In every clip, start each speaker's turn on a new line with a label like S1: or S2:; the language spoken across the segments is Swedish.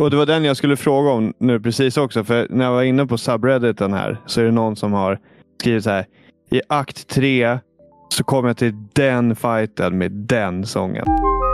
S1: Och det var den jag skulle fråga om nu precis också. För när jag var inne på subredditen här så är det någon som har skrivit så här: i akt 3 så kommer jag till den fighten med den sången.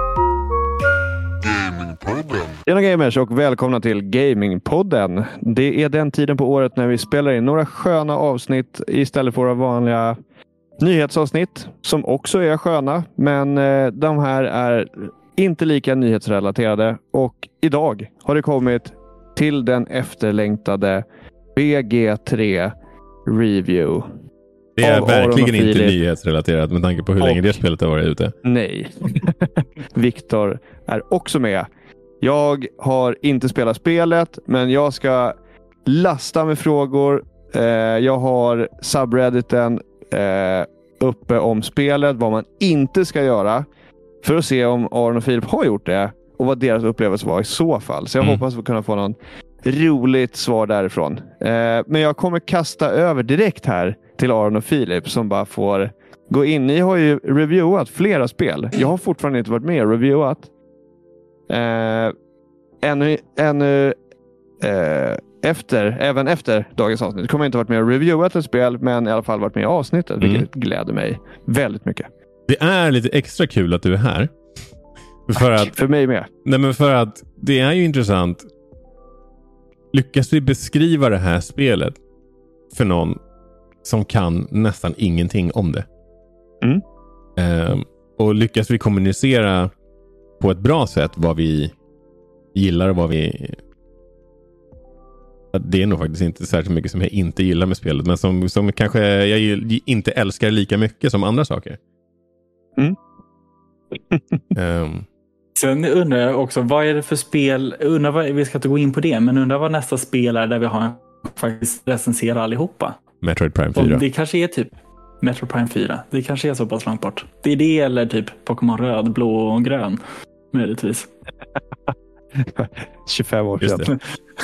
S1: Tjena gamers och välkomna till Gamingpodden. Det är den tiden på året när vi spelar in några sköna avsnitt istället för våra vanliga nyhetsavsnitt som också är sköna. Men de här är inte lika nyhetsrelaterade. Och idag har det kommit till den efterlängtade BG3 Review.
S2: Det är verkligen inte nyhetsrelaterat med tanke på hur länge det spelet har varit ute.
S1: Nej. Viktor är också med. Jag har inte spelat spelet, men jag ska lasta med frågor. Jag har subredditen uppe om spelet, vad man inte ska göra, för att se om Aron och Filip har gjort det och vad deras upplevelse var i så fall. Så jag hoppas att kunna få någon roligt svar därifrån. Men jag kommer kasta över direkt här till Aron och Filip som bara får gå in. Ni har ju reviewat flera spel. Jag har fortfarande inte varit med och reviewat. Även efter dagens avsnitt kommer jag inte varit med och reviewat ett spel, men i alla fall varit med i avsnittet, vilket gläder mig väldigt mycket.
S2: Det är lite extra kul att du är här.
S1: För mig med.
S2: Nej, men för att det är ju intressant. Lyckas vi beskriva det här spelet för någon som kan nästan ingenting om det? Och lyckas vi kommunicera på ett bra sätt vad vi gillar och vad vi... Det är nog faktiskt inte särskilt mycket som jag inte gillar med spelet, men som kanske jag inte älskar lika mycket som andra saker.
S3: Sen undrar jag också, vad är det för spel? Vi ska inte gå in på det, men undrar vad nästa spel är där vi har faktiskt recenserar allihopa.
S2: Metroid Prime 4.
S3: Det kanske är typ Metroid Prime 4. Det kanske är så pass långt bort. Det är det eller typ Pokémon röd, blå och grön. Möjligtvis.
S1: 25 år sedan.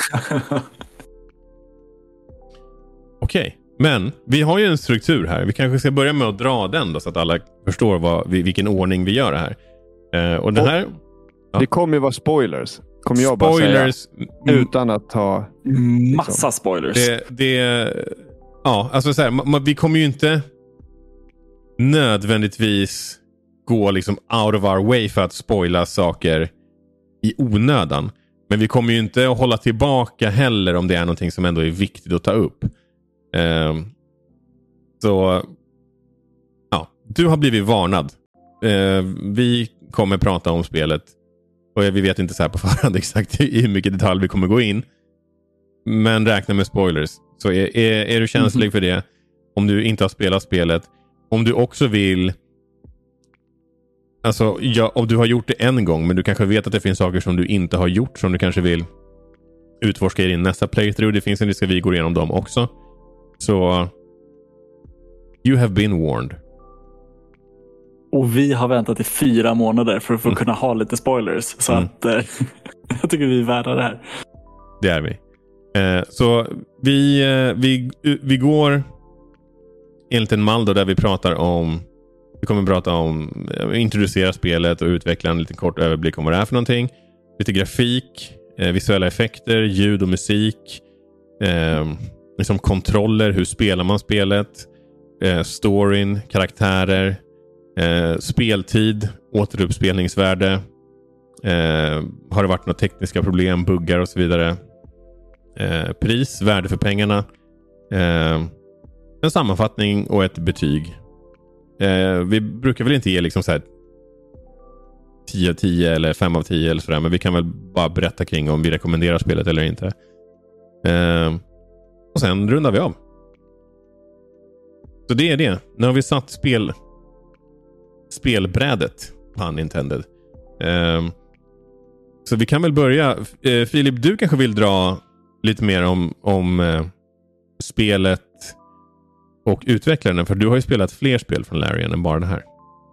S2: Okej, men vi har ju en struktur här. Vi kanske ska börja med att dra den då, så att alla förstår vilken ordning vi gör det här. Och det här... Ja. Det
S1: kommer ju vara spoilers. Kommer jag bara säga. Utan att ha...
S3: Massa spoilers.
S2: Ja, alltså så här, vi kommer ju inte nödvändigtvis gå liksom out of our way för att spoila saker i onödan. Men vi kommer ju inte att hålla tillbaka heller om det är någonting som ändå är viktigt att ta upp. Så ja, du har blivit varnad. Vi kommer prata om spelet och vi vet inte så här på förhand exakt i hur mycket detalj vi kommer gå in. Men räkna med spoilers. Så är du känslig för det, om du inte har spelat spelet, om du också vill, alltså om du har gjort det en gång men du kanske vet att det finns saker som du inte har gjort som du kanske vill utforska i din nästa playthrough, det finns en risk att vi går igenom dem också. Så you have been warned.
S3: Och vi har väntat i 4 månader för att få kunna ha lite spoilers. Så att jag tycker vi är värda det här.
S2: Det är vi. Så vi går enligt en mall då, där vi kommer prata om introducera spelet och utveckla en liten kort överblick om vad det är för någonting. Lite grafik, visuella effekter, ljud och musik, liksom kontroller, hur spelar man spelet, storyn, karaktärer, speltid, återuppspelningsvärde, har det varit några tekniska problem, buggar och så vidare, pris, värde för pengarna, en sammanfattning och ett betyg. Vi brukar väl inte ge liksom så här 10 av 10 eller 5 av 10 eller sådär, men vi kan väl bara berätta kring om vi rekommenderar spelet eller inte. Och sen rundar vi av. Så det är det. Nu har vi satt spelbrädet, pun intended. Så vi kan väl börja. Filip, du kanske vill dra lite mer om spelet och utvecklaren, för du har ju spelat fler spel från Larian än bara det här.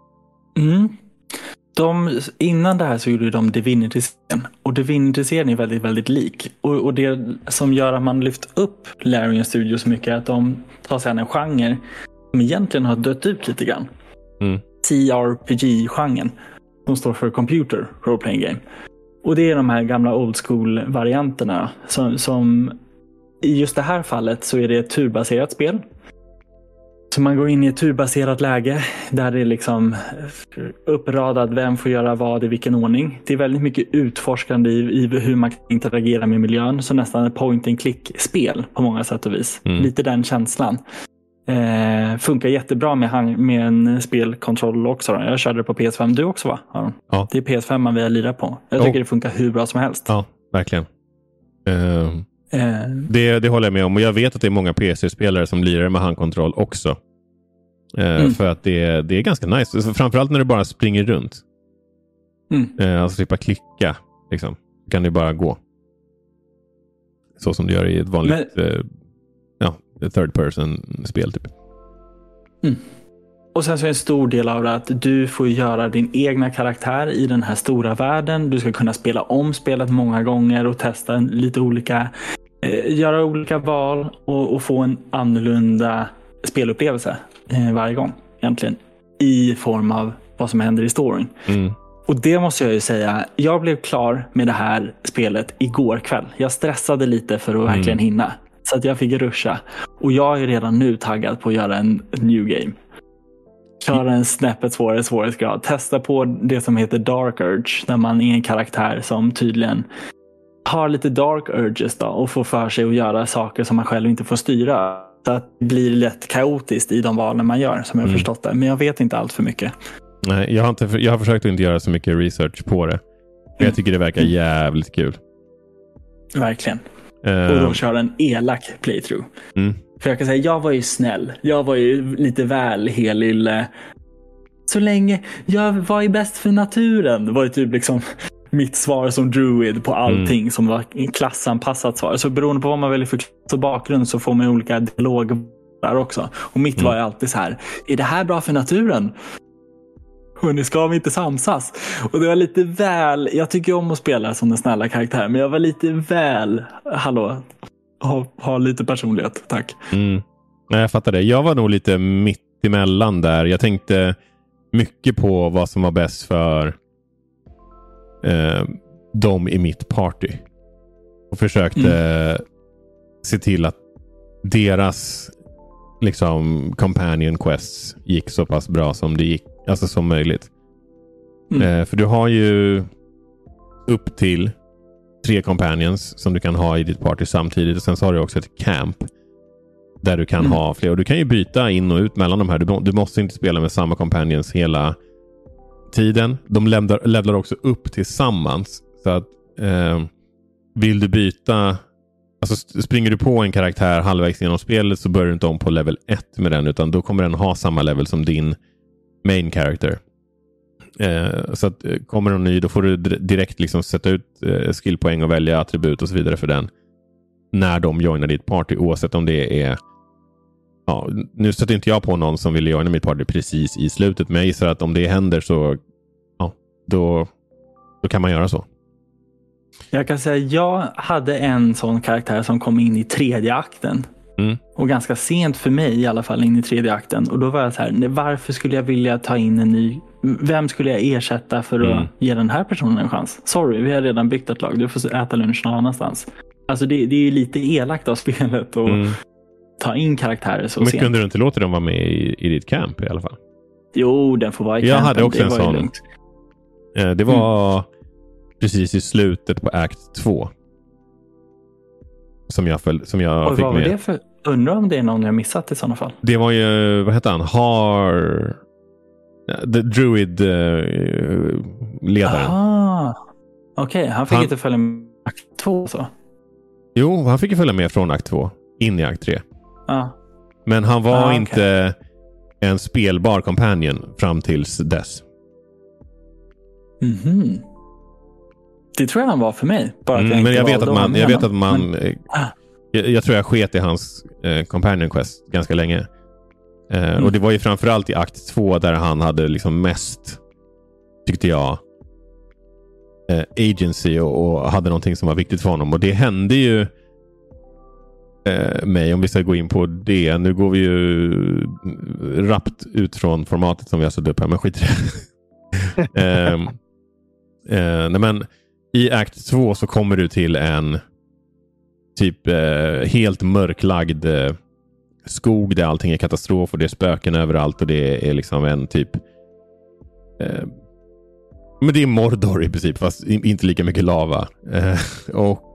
S3: Innan det här så gjorde de Divinity-serien. Och Divinity-serien är väldigt, väldigt lik. Och det som gör att man lyft upp Larian Studios så mycket är att de tar sig an en genre som egentligen har dött ut lite grann. TRPG-genren. Som står för Computer Role Playing Game. Och det är de här gamla old school-varianterna. Som i just det här fallet så är det ett turbaserat spel. Så man går in i ett turbaserat läge där det är liksom uppradat vem får göra vad i vilken ordning. Det är väldigt mycket utforskande i hur man kan interagera med miljön. Så nästan ett point-and-click-spel på många sätt och vis. Lite den känslan. Funkar jättebra med en spelkontroll också. Jag körde det på PS5. Du också, va? Ja. Det är PS5 man vill lira på. Jag tycker det funkar hur bra som helst.
S2: Ja, verkligen. Det håller jag med om. Och jag vet att det är många PC-spelare som lirar med handkontroll också. För att det är ganska nice. Framförallt när du bara springer runt. Alltså slippa klicka. Liksom. Kan det bara gå. Så som du gör i ett vanligt third person-spel typ.
S3: Och sen så är en stor del av det att du får göra din egna karaktär i den här stora världen. Du ska kunna spela om spelet många gånger och testa lite olika, göra olika val och få en annorlunda spelupplevelse varje gång egentligen. I form av vad som händer i storyn. Och det måste jag ju säga, jag blev klar med det här spelet igår kväll. Jag stressade lite för att verkligen hinna. Så att jag fick ruscha. Och jag är redan nu taggad på att göra en new game. Köra en snäppet svårare svårighetsgrad. Testa på det som heter Dark Urge. Där man är en karaktär som tydligen har lite dark urges då. Och får för sig att göra saker som man själv inte får styra. Så att det blir lätt kaotiskt i de valen man gör, som jag har förstått det. Men jag vet inte allt för mycket.
S2: Nej, jag har försökt att inte göra så mycket research på det. Men jag tycker det verkar jävligt kul.
S3: Verkligen. Och då kör en elak playthrough. För jag kan säga, jag var ju snäll. Jag var ju lite väl helylle. Så länge jag var ju bäst för naturen. Det var ju typ liksom mitt svar som druid på allting som var klassanpassat svar. Så beroende på vad man väljer för klass och bakgrund så får man olika dialoger där också. Och mitt var ju alltid så här: är det här bra för naturen? Hörrni, ska vi inte samsas? Och det var lite väl, jag tycker om att spela som den snälla karaktär, men jag var lite väl, ha lite personlighet, tack.
S2: Nej, jag fattar det. Jag var nog lite mitt emellan där. Jag tänkte mycket på vad som var bäst för dem i mitt party. Och försökte se till att deras liksom companion quests gick så pass bra som det gick, alltså som möjligt. För du har ju upp till 3 companions som du kan ha i ditt party samtidigt, och sen så har du också ett camp där du kan ha fler, och du kan ju byta in och ut mellan de här. Du måste inte spela med samma companions hela tiden. De levlar också upp tillsammans, så att vill du byta, alltså springer du på en karaktär halvvägs genom spelet så börjar du inte om på level 1 med den, utan då kommer den ha samma level som din main character. Så att kommer de ny, då får du direkt liksom sätta ut skillpoäng och välja attribut och så vidare för den när de joinar ditt party, oavsett om det är, ja, nu sätter inte jag på någon som vill joina mitt party precis i slutet, men jag gissar att om det händer så då kan man göra så.
S3: Jag kan säga, jag hade en sån karaktär som kom in i 3:e akten. Och ganska sent för mig i alla fall in i 3:e akten. Och då var jag så här, varför skulle jag vilja ta in en ny? Vem skulle jag ersätta för att ge den här personen en chans? Sorry, vi har redan byggt ett lag. Du får äta lunch någon annanstans. Alltså det är ju lite elakt av spelet att ta in karaktärer så sent.
S2: Men kunde du inte låta dem vara med i ditt camp i alla fall?
S3: Jo, den får vara i campen.
S2: Jag hade också
S3: det
S2: en sån. Det var precis i slutet på Act 2 som jag fick med.
S3: Vad var det för? Undrar om det är någon jag missat i sådana fall.
S2: Det var ju, vad heter han? The Druid ledaren.
S3: Okej, han fick inte följa med Akt 2 så?
S2: Jo, han fick ju följa med från Akt 2 in i Akt 3. Men han var inte en spelbar companion fram tills dess.
S3: Det tror jag han var för mig. Bara att
S2: men jag tror jag sket i hans companion quest ganska länge. Och det var ju framförallt i Akt 2 där han hade liksom mest, tyckte jag, agency och hade någonting som var viktigt för honom. Och det hände ju mig, om vi ska gå in på det. Nu går vi ju rappt ut från formatet som vi har satt upp här, men skit i det. Nej, men i akt 2 så kommer du till en typ helt mörklagd skog där allting är katastrof och det är spöken överallt och det är liksom en typ men det är Mordor i princip, fast inte lika mycket lava. Och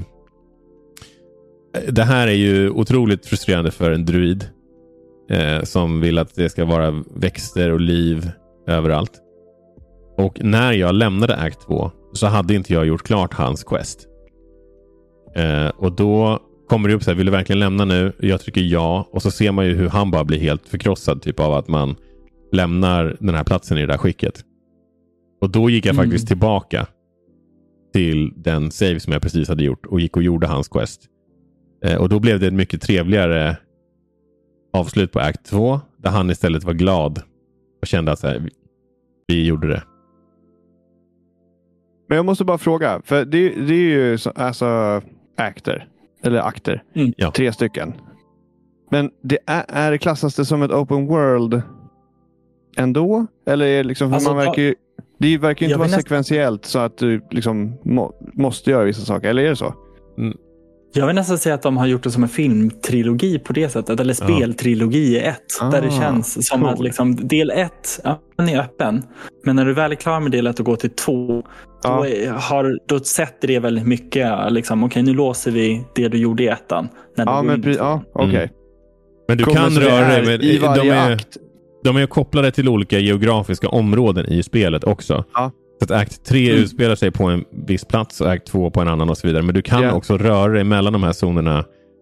S2: det här är ju otroligt frustrerande för en druid som vill att det ska vara växter och liv överallt. Och när jag lämnade akt 2 så hade inte jag gjort klart hans quest. Och då kommer det upp så här, vill du verkligen lämna nu? Jag trycker ja. Och så ser man ju hur han bara blir helt förkrossad typ av att man lämnar den här platsen i det där skicket. Och då gick jag faktiskt tillbaka till den save som jag precis hade gjort och gick och gjorde hans quest. Och då blev det ett mycket trevligare avslut på akt 2 där han istället var glad och kände att så här, vi gjorde det.
S1: Men jag måste bara fråga, för det är ju alltså akter. 3 stycken. Men det är det klassas det som ett open world ändå? Eller är det liksom, alltså, det verkar ju inte vara sekventiellt så att du liksom måste göra vissa saker, eller är det så?
S3: Jag vill nästan säga att de har gjort det som en filmtrilogi på det sättet, eller speltrilogi i ett, där det känns som att liksom, del 1 är öppen, men när du väl är klar med del 1 och går till 2 då sätter det väldigt mycket liksom, okej, nu låser vi det du gjorde i ettan.
S1: Okej.
S2: Men du kan röra dig med i varje akt. De är kopplade till olika geografiska områden i spelet också. Ja. Så att akt 3 utspelar sig på en viss plats och akt 2 på en annan och så vidare. Men du kan också röra dig mellan de här zonerna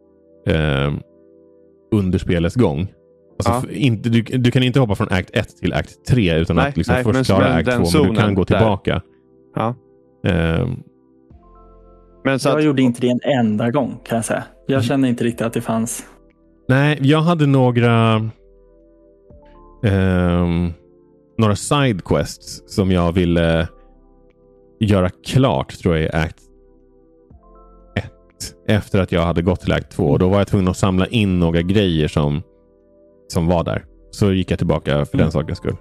S2: under spelets gång. Alltså du kan inte hoppa från akt 1 till akt 3 utan att liksom först klara akt 2. Men du kan gå tillbaka.
S1: Ja.
S3: Men så jag gjorde inte det en enda gång, kan jag säga. Jag kände inte riktigt att det fanns.
S2: Nej, jag hade några side quests som jag ville göra klart, tror jag, i akt 1 efter att jag hade gått till akt 2. Och då var jag tvungen att samla in några grejer som var där. Så gick jag tillbaka för den sakens skull.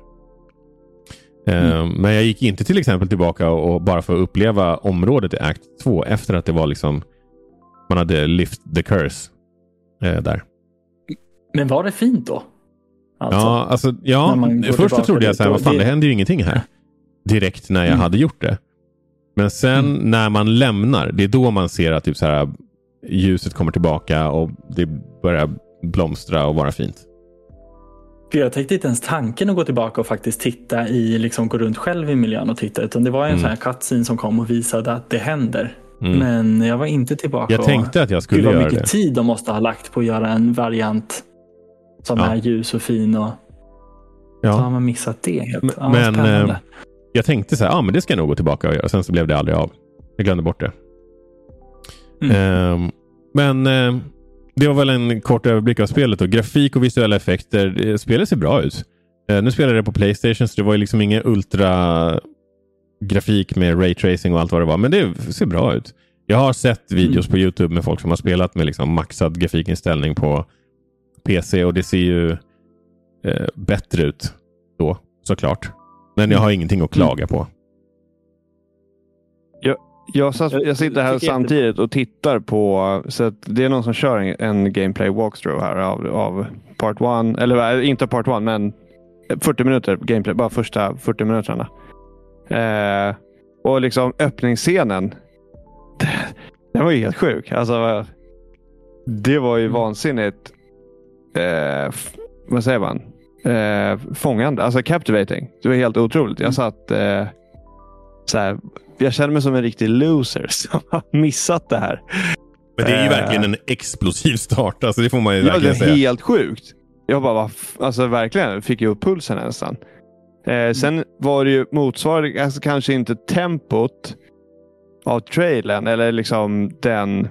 S2: Men jag gick inte till exempel tillbaka och bara för att uppleva området i akt 2 efter att det var liksom man hade lift the curse där.
S3: Men var det fint då?
S2: Först så trodde jag så här, vad fan, det händer ju ingenting här. Direkt när jag hade gjort det. Men sen när man lämnar, det är då man ser att typ så här, ljuset kommer tillbaka och det börjar blomstra och vara fint.
S3: För jag tänkte inte ens tanken att gå tillbaka och faktiskt titta i, liksom gå runt själv i miljön och titta, utan det var en sån här cutscene som kom och visade att det händer. Men jag var inte tillbaka.
S2: Jag tänkte att jag skulle göra det.
S3: Hur mycket tid de måste ha lagt på att göra en variant som är ljus och fin, och så har man missat det helt.
S2: Men jag tänkte så här, men det ska jag nog gå tillbaka och göra. Sen så blev det aldrig av. Jag glömde bort det. Men det var väl en kort överblick av spelet. Och grafik och visuella effekter. Spelet ser bra ut. Nu spelar det på PlayStation, så det var ju liksom ingen ultra grafik med raytracing och allt vad det var. Men det ser bra ut. Jag har sett videos på YouTube med folk som har spelat med liksom maxad grafikinställning på PC, och det ser ju bättre ut då, såklart. Men jag har ingenting att klaga på.
S1: Jag sitter här samtidigt och tittar på, så att det är någon som kör en gameplay walkthrough här av part 1, eller inte part 1, men 40 minuter gameplay, bara första 40 minuterna. Och liksom öppningsscenen, den var ju helt sjuk. Alltså, det var ju vansinnigt vad säger man? Fångande, alltså captivating. Det var helt otroligt. Jag satt så här, jag kände mig som en riktig loser som har missat det här.
S2: Men det är ju verkligen en explosiv start, alltså det får man ju verkligen säga.
S1: Det är helt sjukt. Jag bara, alltså verkligen fick ju upp pulsen nästan. Sen var det ju motsvarande, alltså kanske inte tempot av trailern eller liksom den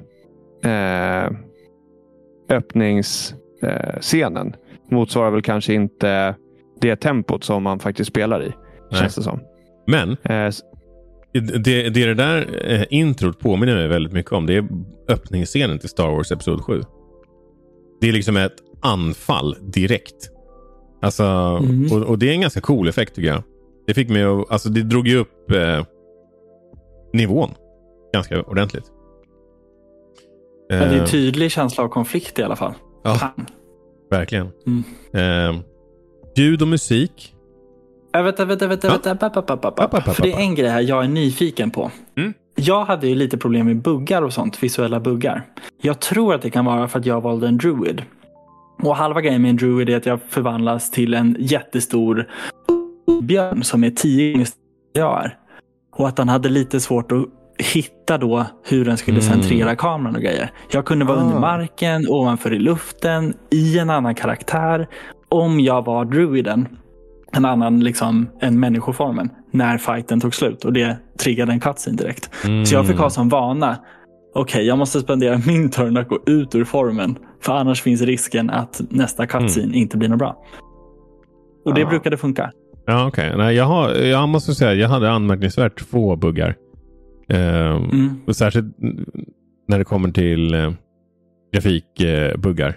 S1: öppningsscenen motsvarar väl kanske inte det tempot som man faktiskt spelar i. Känns det som.
S2: Men det där introt påminner mig väldigt mycket om. Det är öppningsscenen till Star Wars Episod 7. Det är liksom ett anfall direkt. Alltså, och det är en ganska cool effekt, tycker jag. Det fick mig att, alltså det drog ju upp nivån ganska ordentligt.
S3: Men det är en tydlig känsla av konflikt i alla fall.
S2: Ja, verkligen. Ljud och musik.
S3: Vänta. För det är en grej här jag är nyfiken på. Jag hade ju lite problem med buggar och sånt, visuella buggar. Jag tror att det kan vara för att jag valde en druid. Och halva grejen med en druid är att jag förvandlas till en jättestor björn som är 10 gånger större än jag är. Och att han hade lite svårt att hitta då hur den skulle centrera kameran och grejer. Jag kunde vara under marken, ovanför i luften, i en annan karaktär. Om jag var druiden, en annan liksom än människoformen, när fighten tog slut. Och det triggade en cutscene direkt. Så jag fick ha som vana, okej, jag måste spendera min turn att gå ut ur formen. För annars finns risken att nästa cutscene inte blir något bra. Och det brukade funka.
S2: Ja, okej. Nej, jag måste säga, jag hade anmärkningsvärt få buggar. Och särskilt när det kommer till grafikbuggar.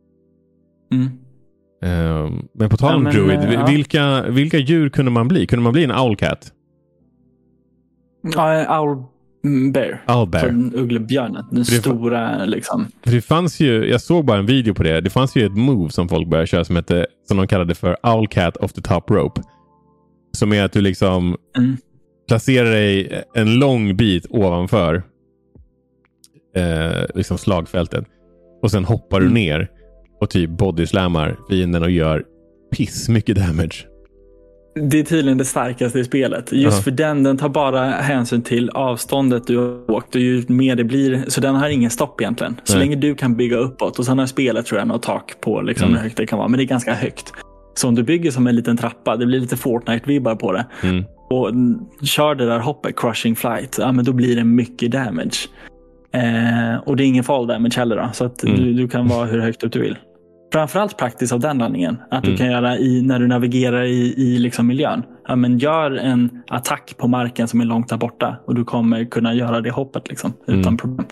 S2: Men på tal om druid, vilka djur kunde man bli? Kunde man bli en owlcat?
S3: Ja, owlbear.
S2: Owlbear.
S3: Ugglebjörnen. Den stora liksom.
S2: För det fanns ju, jag såg bara en video på det. Det fanns ju ett move som folk började köra som de kallade för owlcat off the top rope. Som är att du liksom placerar dig en lång bit ovanför liksom slagfältet. Och sen hoppar du ner och typ bodyslammar fienden och gör piss mycket damage.
S3: Det är tydligen det starkaste i spelet. Just för den tar bara hänsyn till avståndet du har åkt. Och ju mer det blir, så den har ingen stopp egentligen. Så länge du kan bygga uppåt. Och sen har spelet, tror jag, något tak på liksom hur högt det kan vara. Men det är ganska högt. Så om du bygger som en liten trappa, det blir lite Fortnite-vibbar på det. Och kör det där hoppet, crushing flight, ja, men då blir det mycket damage. Och det är ingen fall damage heller då. Så att du kan vara hur högt upp du vill. Framförallt praktiskt av den landningen. Att du kan göra när du navigerar i liksom miljön. Ja, men gör en attack på marken som är långt där borta. Och du kommer kunna göra det hoppet liksom, utan problem.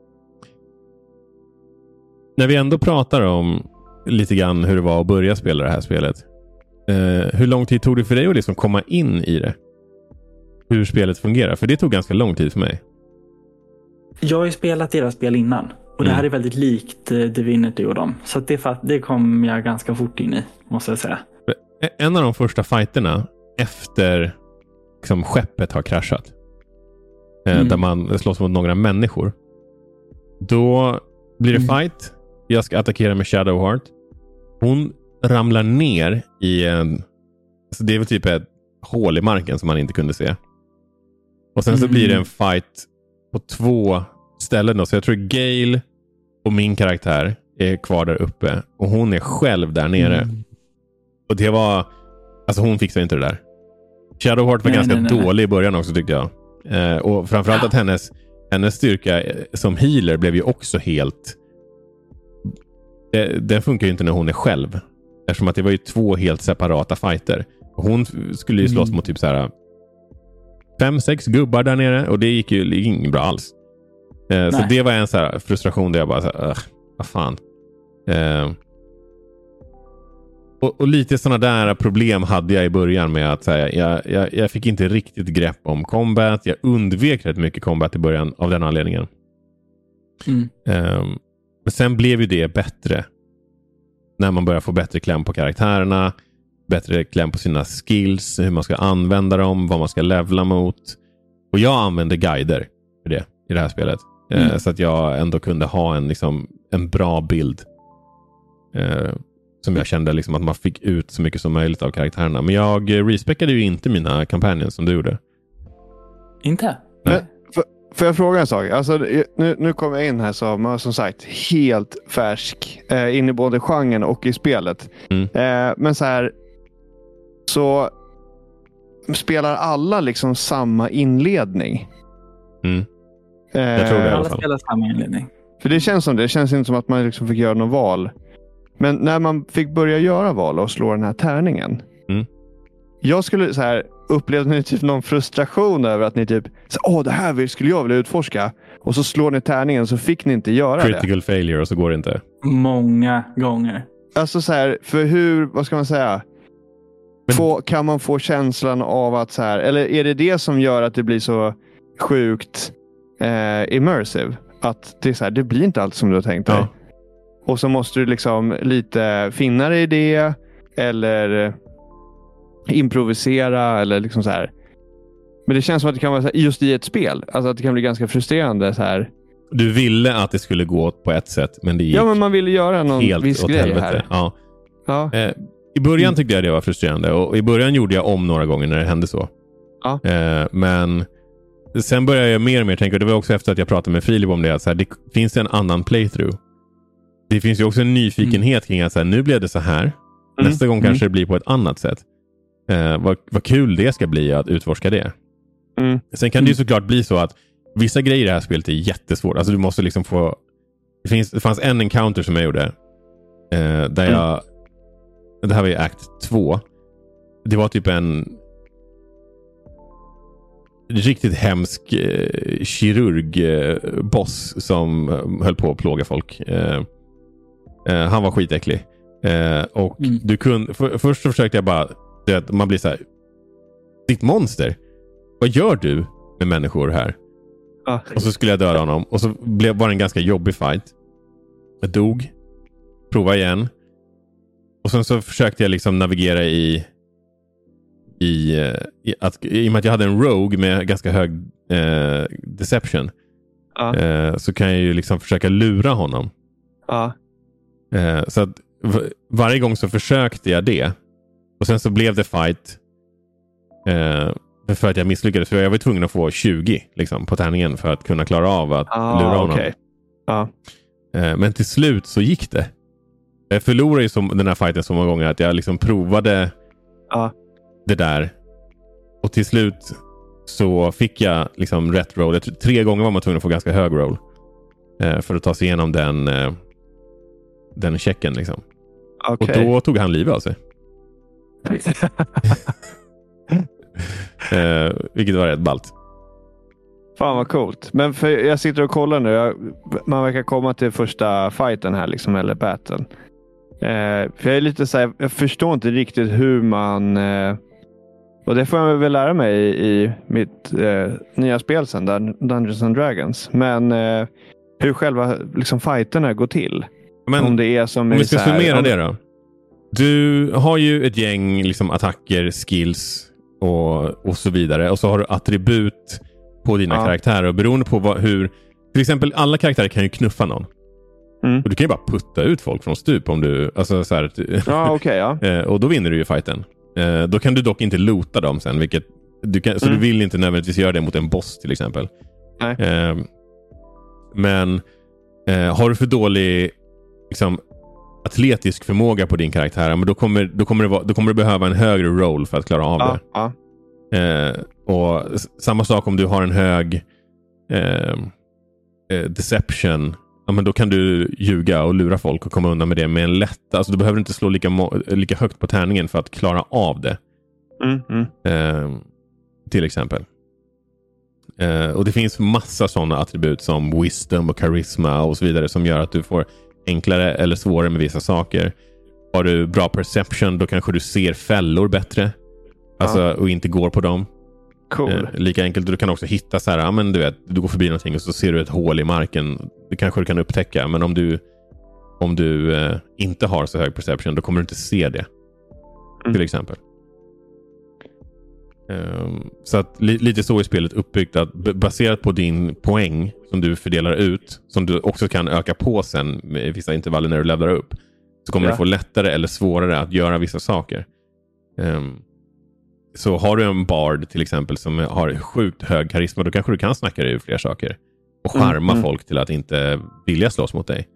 S2: När vi ändå pratar om lite grann hur det var att börja spela det här spelet. Hur lång tid tog det för dig att liksom komma in i det? Hur spelet fungerar? För det tog ganska lång tid för mig. Jag
S3: har ju spelat deras spel innan. Och det här är väldigt likt Divinity och dem. Så att det kom jag ganska fort in i, måste jag säga.
S2: En av de första fighterna efter liksom, skeppet har kraschat. Där man slåss mot några människor. Då blir det fight. Jag ska attackera med Shadowheart. Hon ramlar ner i en... Alltså det är väl typ ett hål i marken som man inte kunde se. Och sen så blir det en fight på 2 ställen då. Så jag tror Gale och min karaktär är kvar där uppe. Och hon är själv där nere. Och det var... Alltså hon fixar inte det där. Shadowheart var ganska dålig i början också, tyckte jag. Och framförallt att hennes styrka som healer blev ju också helt... Det funkar ju inte när hon är själv. Eftersom att det var ju 2 helt separata fighter. Och hon skulle ju slåss mot typ så här 5-6 gubbar där nere. Och det gick ju inget bra alls. Så det var en så här frustration där jag bara så här, vad fan. Och lite sådana där problem hade jag i början med att säga, jag fick inte riktigt grepp om combat. Jag undvek rätt mycket combat i början av den anledningen. Men sen blev ju det bättre när man börjar få bättre kläm på karaktärerna, bättre kläm på sina skills, hur man ska använda dem, vad man ska levla mot. Och jag använde guider för det i det här spelet. Så att jag ändå kunde ha en bra bild. Som jag kände liksom att man fick ut så mycket som möjligt av karaktärerna. Men jag respectade ju inte mina companions som du gjorde.
S3: Inte?
S1: Nej. Får jag fråga en sak? Alltså, nu kommer jag in här som sagt helt färsk in i både genren och i spelet. Men så här, så spelar alla liksom samma inledning?
S2: Jag tror det i alla fall.
S3: Alla spelar samma inledning.
S1: För det känns inte som att man liksom fick göra något val. Men när man fick börja göra val och slå den här tärningen. Jag skulle så här upplevde ni typ någon frustration över att ni typ det här skulle jag vilja utforska. Och så slår ni tärningen så fick ni inte göra
S2: Critical failure och så går det inte.
S3: Många gånger.
S1: Alltså så här, för hur, vad ska man säga? Kan man få känslan av att så här, eller är det som gör att det blir så sjukt immersive. Att det är så här, det blir inte allt som du har tänkt dig.
S2: Ja.
S1: Och så måste du liksom lite finna dig i det. Eller improvisera. Eller liksom så här. Men det känns som att det kan vara så här, just i ett spel. Alltså att det kan bli ganska frustrerande så här.
S2: Du ville att det skulle gå på ett sätt, men det gick
S1: men man ville göra någon viss grej
S2: helvete.
S1: här.
S2: Ja. I början tyckte jag det var frustrerande. Och i början gjorde jag om några gånger när det hände så.
S1: Ja.
S2: Men sen började jag mer och mer tänka, och det var också efter att jag pratade med Filip om det, att så här, det finns en annan playthrough. Det finns ju också en nyfikenhet kring att så här, nu blev det så här. Nästa gång kanske det blir på ett annat sätt. Vad kul det ska bli att utforska det. Sen kan det ju såklart bli så att vissa grejer i det här spelet är jättesvårt. Alltså du måste liksom få... Det fanns en encounter som jag gjorde. Där jag... Det här var i Act 2. Det var typ en riktigt hemsk kirurgboss som höll på att plåga folk. Han var skitäcklig. Och du kunde... Först så försökte jag bara... Att man blir så här... Ditt monster. Vad gör du med människor här? Och så skulle jag döda honom. Och så var det en ganska jobbig fight. Jag dog. Prova igen. Och sen så försökte jag liksom navigera i och med att jag hade en rogue med ganska hög deception. Så kan jag ju liksom försöka lura honom. Så att varje gång så försökte jag det. Och sen så blev det fight. För att jag misslyckades. För jag var tvungen att få 20 liksom, på tärningen för att kunna klara av att lura honom.
S1: Okay.
S2: Men till slut så gick det. Jag förlorade ju den här fighten så många gånger att jag liksom provade det där. Och till slut så fick jag liksom rätt roll. 3 gånger var man tvungen att få ganska hög roll. För att ta sig igenom den checken liksom. Okay. Och då tog han livet av sig. Vilket var rätt ballt.
S1: Fan vad coolt. Men för jag sitter och kollar nu. Man verkar komma till första fighten här liksom, eller battlen. För jag är lite så här, jag förstår inte riktigt hur man och det får jag väl lära mig i mitt nya spel sen, Dungeons and Dragons. Men hur själva liksom fighterna går till. Men om det är som
S2: om vi ska summera det då. Du har ju ett gäng liksom attacker, skills och så vidare. Och så har du attribut på dina karaktärer. Och beroende på hur... Till exempel, alla karaktärer kan ju knuffa någon. Och du kan ju bara putta ut folk från stup om du... Alltså så här, och då vinner du ju fighten. Då kan du dock inte loota dem sen. Vilket så du vill inte nödvändigtvis göra det mot en boss till exempel.
S1: Nej.
S2: Men har du för dålig liksom, atletisk förmåga på din karaktär, men då kommer du behöva en högre roll för att klara av det. Och samma sak om du har en hög deception, men då kan du ljuga och lura folk och komma undan med det med en lätt. Alltså du behöver inte slå lika högt på tärningen för att klara av det. Till exempel. Och det finns massa sådana attribut som wisdom och charisma och så vidare som gör att du får enklare eller svårare med vissa saker. Har du bra perception, då kanske du ser fällor bättre. Alltså, och inte går på dem.
S1: Cool.
S2: Lika enkelt. Du kan också hitta så här, men du vet, du går förbi någonting och så ser du ett hål i marken. Det kanske du kan upptäcka, men om du inte har så hög perception, då kommer du inte se det. Till exempel. Så att lite så är spelet uppbyggt, att baserat på din poäng som du fördelar ut, som du också kan öka på sen med vissa intervaller när du levlar upp, så kommer du få lättare eller svårare att göra vissa saker. Så har du en bard till exempel som har sjukt hög karisma, då kanske du kan snacka dig ur fler saker och charma folk till att inte vilja slåss mot dig.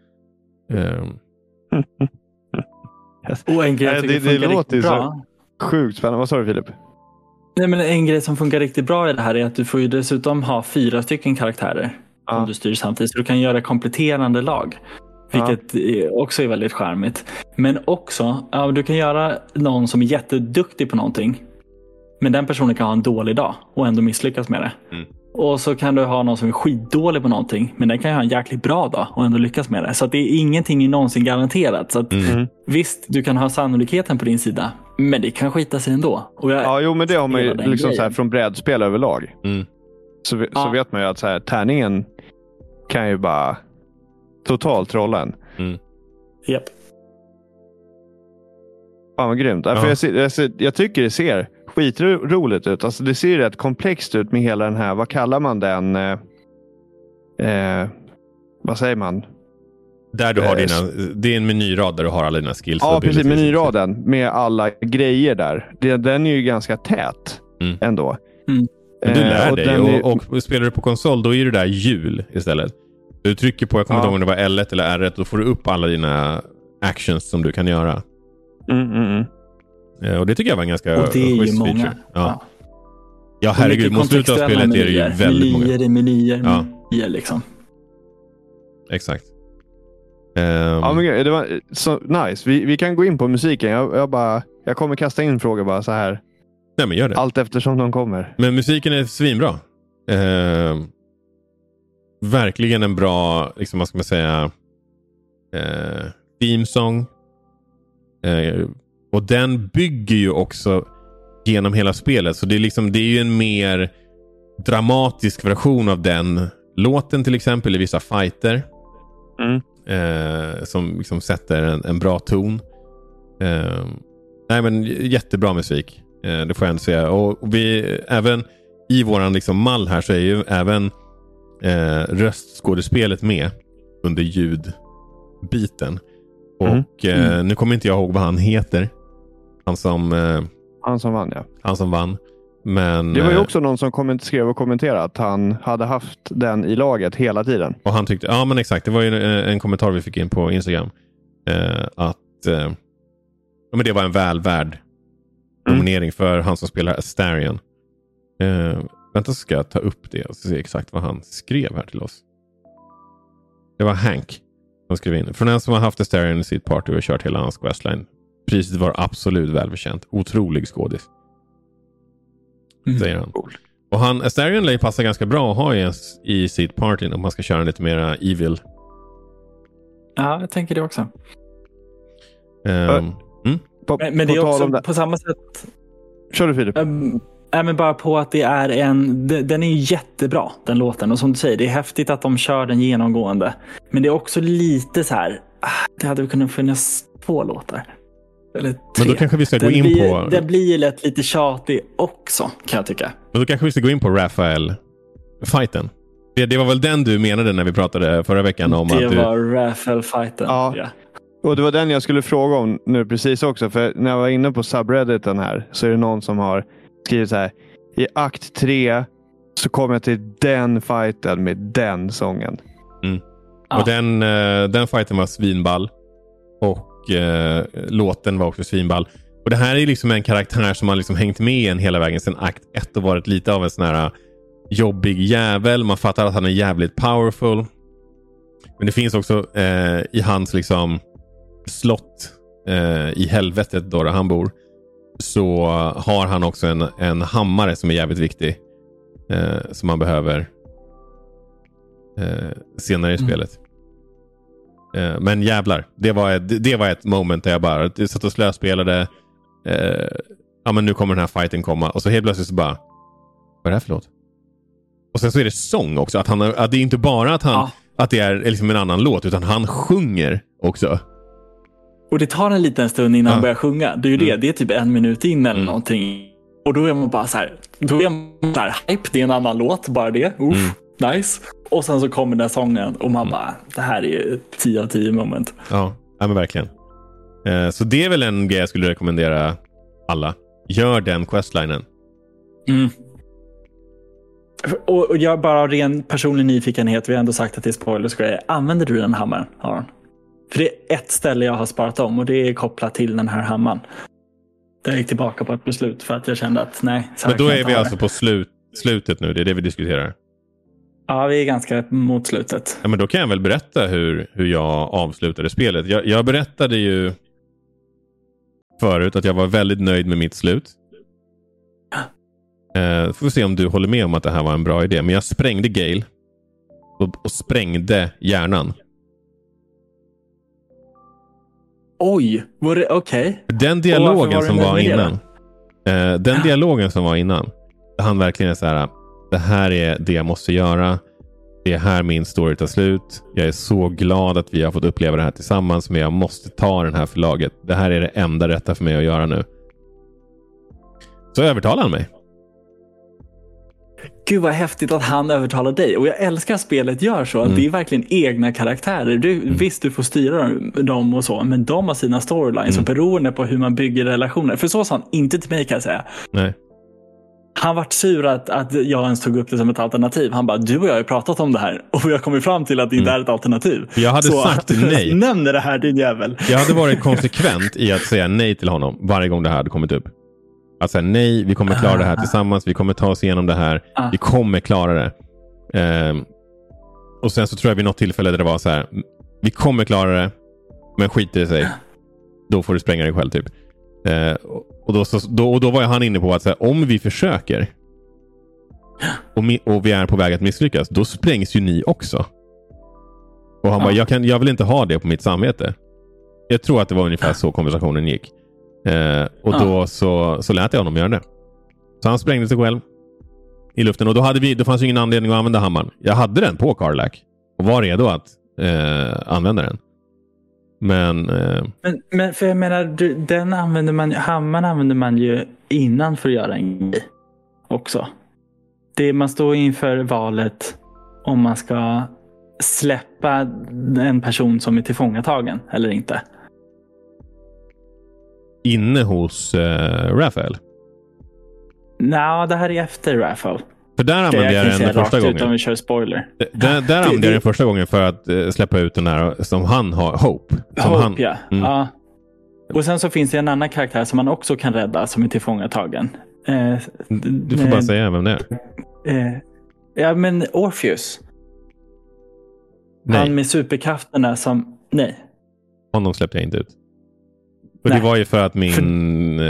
S3: Och en grej
S1: det låter så sjukt spännande. Vad sa du, Filip?
S3: Nej, men en grej som funkar riktigt bra i det här är att du får ju dessutom ha 4 stycken karaktärer som du styr samtidigt, så du kan göra kompletterande lag. Vilket också är väldigt charmigt. Men också, du kan göra någon som är jätteduktig på någonting, men den personen kan ha en dålig dag och ändå misslyckas med det. Och så kan du ha någon som är skitdålig på någonting, men den kan ju ha en jäkligt bra dag och ändå lyckas med det. Så att det är ingenting är någonsin garanterat. Så att visst, du kan ha sannolikheten på din sida, men det kan skita sig ändå. Och
S1: men det har man ju liksom så här från brädspel överlag. så vet man ju att så här, tärningen kan ju bara totalt trolla en.
S3: Japp.
S1: Fan vad grymt.
S2: Ja.
S1: För jag tycker det ser skitroligt ut. Alltså det ser rätt komplext ut med hela den här, vad kallar man den? Vad säger man?
S2: Där du har det är en menyrad där du har alla dina skills.
S1: Ja, precis. Menyraden med alla grejer där. Den är ju ganska tät ändå.
S2: Men du lär dig. Och spelar du på konsol, då är det där hjul istället. Du trycker på, jag kommer inte ihåg om det var L1 eller R1, då får du upp alla dina actions som du kan göra. Och det tycker jag var en ganska schysst feature. Ja, herregud. Mot slutet av spelet är det ju väldigt många.
S3: Menyer liksom.
S2: Exakt.
S1: Ja, men det var så nice. Vi kan gå in på musiken. Jag kommer kasta in frågor bara så här.
S2: Nej, men gör det.
S1: Allt eftersom de kommer.
S2: Men musiken är svinbra. Verkligen en bra, liksom, vad ska man säga, theme song. Och den bygger ju också genom hela spelet. Så det är ju en mer dramatisk version av den låten till exempel i vissa fighter. Som liksom sätter en bra ton. Nej, men jättebra musik. Det får jag ändå säga. Och vi även i våran liksom mall här så är ju även röstskådespelet med under ljudbiten. Och nu kommer inte jag ihåg vad han heter. Han som vann, ja. Han som vann. Men
S1: det var ju också någon som skrev och kommenterade att han hade haft den i laget hela tiden.
S2: Och han tyckte, ja men exakt, det var ju en kommentar vi fick in på Instagram. Att men det var en välvärd nominering för han som spelar Astarion. Vänta, så ska jag ta upp det och se exakt vad han skrev här till oss. Det var Hank som skrev in. Från en som har haft Astarion i sitt party och kört hela hans questline. Priset var absolut välförtjänt. Otrolig skådis. Säger han. Och Astarion lär ju passa ganska bra att ha i sitt party om man ska köra lite mera evil.
S3: Ja, jag tänker det också. Men det är också på samma sätt.
S1: Kör du, Filip?
S3: Men bara på att det är den är ju jättebra, den låten. Och som du säger, det är häftigt att de kör den genomgående. Men det är också lite så här, det hade kunnat finnas 2 låtar. Eller 3.
S2: Men då kanske vi ska gå in på...
S3: Det blir lite tjatig också, kan jag tycka.
S2: Men då kanske vi ska gå in på Raphael-fighten. Det var väl den du menade när vi pratade förra veckan om
S3: det
S2: att
S3: var Raphael-fighten,
S1: ja. Och det var den jag skulle fråga om nu precis också. För när jag var inne på subredditen här så är det någon som har skrivit så här: i akt 3 så kommer jag till den fighten med den sången.
S2: Och den fighten var svinball. Och låten var också svinball. Och det här är liksom en karaktär som har liksom hängt med en hela vägen sedan akt 1 och varit lite av en sån här jobbig jävel. Man fattar att han är jävligt powerful. Men det finns också i hans liksom slott i helvetet där han bor, så har han också en hammare som är jävligt viktig, som man behöver senare i spelet. Men jävlar, det var ett moment där jag bara satt och slöspelade. Ja, men nu kommer den här fighten komma, och så helt plötsligt så bara, vad är det här för låt? Och sen så är det sång också, att det är inte bara att det är liksom en annan låt, utan han sjunger också. Och
S3: det tar en liten stund innan han börjar sjunga. Det är ju det är typ 1 minut in eller någonting. Och då är man bara så här, hype, det är en annan låt, bara det. Nice. Och sen så kommer den sången och man bara, det här är ju 10 av 10 moment.
S2: Ja, men verkligen. Så det är väl en grej jag skulle rekommendera alla. Gör den questlinen.
S3: Och jag bara av ren personlig nyfikenhet, vi har ändå sagt att det är spoilers grejer. Använder du den hammaren, Aron? För det är ett ställe jag har sparat om, och det är kopplat till den här hammaren. Där jag gick tillbaka på ett beslut för att jag kände att nej.
S2: Men då är vi alltså på slutet nu, det är det vi diskuterar.
S3: Ja, vi är ganska mot slutet.
S2: Ja, men då kan jag väl berätta hur jag avslutade spelet. Jag berättade ju förut att jag var väldigt nöjd med mitt slut. Får se om du håller med om att det här var en bra idé. Men jag sprängde Gale och sprängde hjärnan.
S3: Oj, var det okej?
S2: Den dialogen som var innan. Den dialogen som var innan. Han verkligen är så här: det här är det jag måste göra. Det är här min story tar slut. Jag är så glad att vi har fått uppleva det här tillsammans, men jag måste ta den här förlaget. Det här är det enda rätta för mig att göra nu. Så övertalar han mig.
S3: Gud vad häftigt att han övertalar dig. Och jag älskar att spelet gör så. Att det är verkligen egna karaktärer. Visst, du får styra dem och så. Men de har sina storylines. Och beroende på hur man bygger relationer. För så sa han inte till mig, kan jag säga.
S2: Nej.
S3: Han vart sur att jag ens tog upp det som ett alternativ. Han bara, du och jag har ju pratat om det här. Och vi har kommit fram till att det inte är ett alternativ.
S2: Jag hade sagt nej.
S3: Nämner det här, din jävel.
S2: Jag hade varit konsekvent i att säga nej till honom varje gång det här hade kommit upp. Att säga nej, vi kommer klara det här tillsammans. Vi kommer ta oss igenom det här. Vi kommer klara det. Och sen så tror jag vid något tillfälle där det var så här: vi kommer klara det, men skiter i sig. Då får du spränga dig själv typ. Och då var han inne på att så här, om vi försöker och vi är på väg att misslyckas, då sprängs ju ni också. Och han bara, jag vill inte ha det på mitt samvete. Jag tror att det var ungefär så konversationen gick. Och då så lät jag honom göra det. Så han sprängde sig själv i luften. Och då fanns ju ingen anledning att använda hammaren. Jag hade den på Karlach och var redo att använda den. Men
S3: för jag menar, hammaren använder man ju innan för att göra en grej också. Man står inför valet om man ska släppa en person som är tillfångatagen eller inte.
S2: Inne hos Raphael?
S3: Nej, det här är efter Raphael.
S2: För där använde jag den första gången.
S3: Utan vi kör spoiler.
S2: Där använde jag den första gången för att släppa ut den här som han har, Hope.
S3: Ja. Och sen så finns det en annan karaktär som man också kan rädda som är tillfångatagen.
S2: Du får bara säga vem det är.
S3: Ja, men Orpheus.
S2: Nej.
S3: Han med superkrafterna som... Nej.
S2: Honom släppte jag inte ut. Och det var ju för att min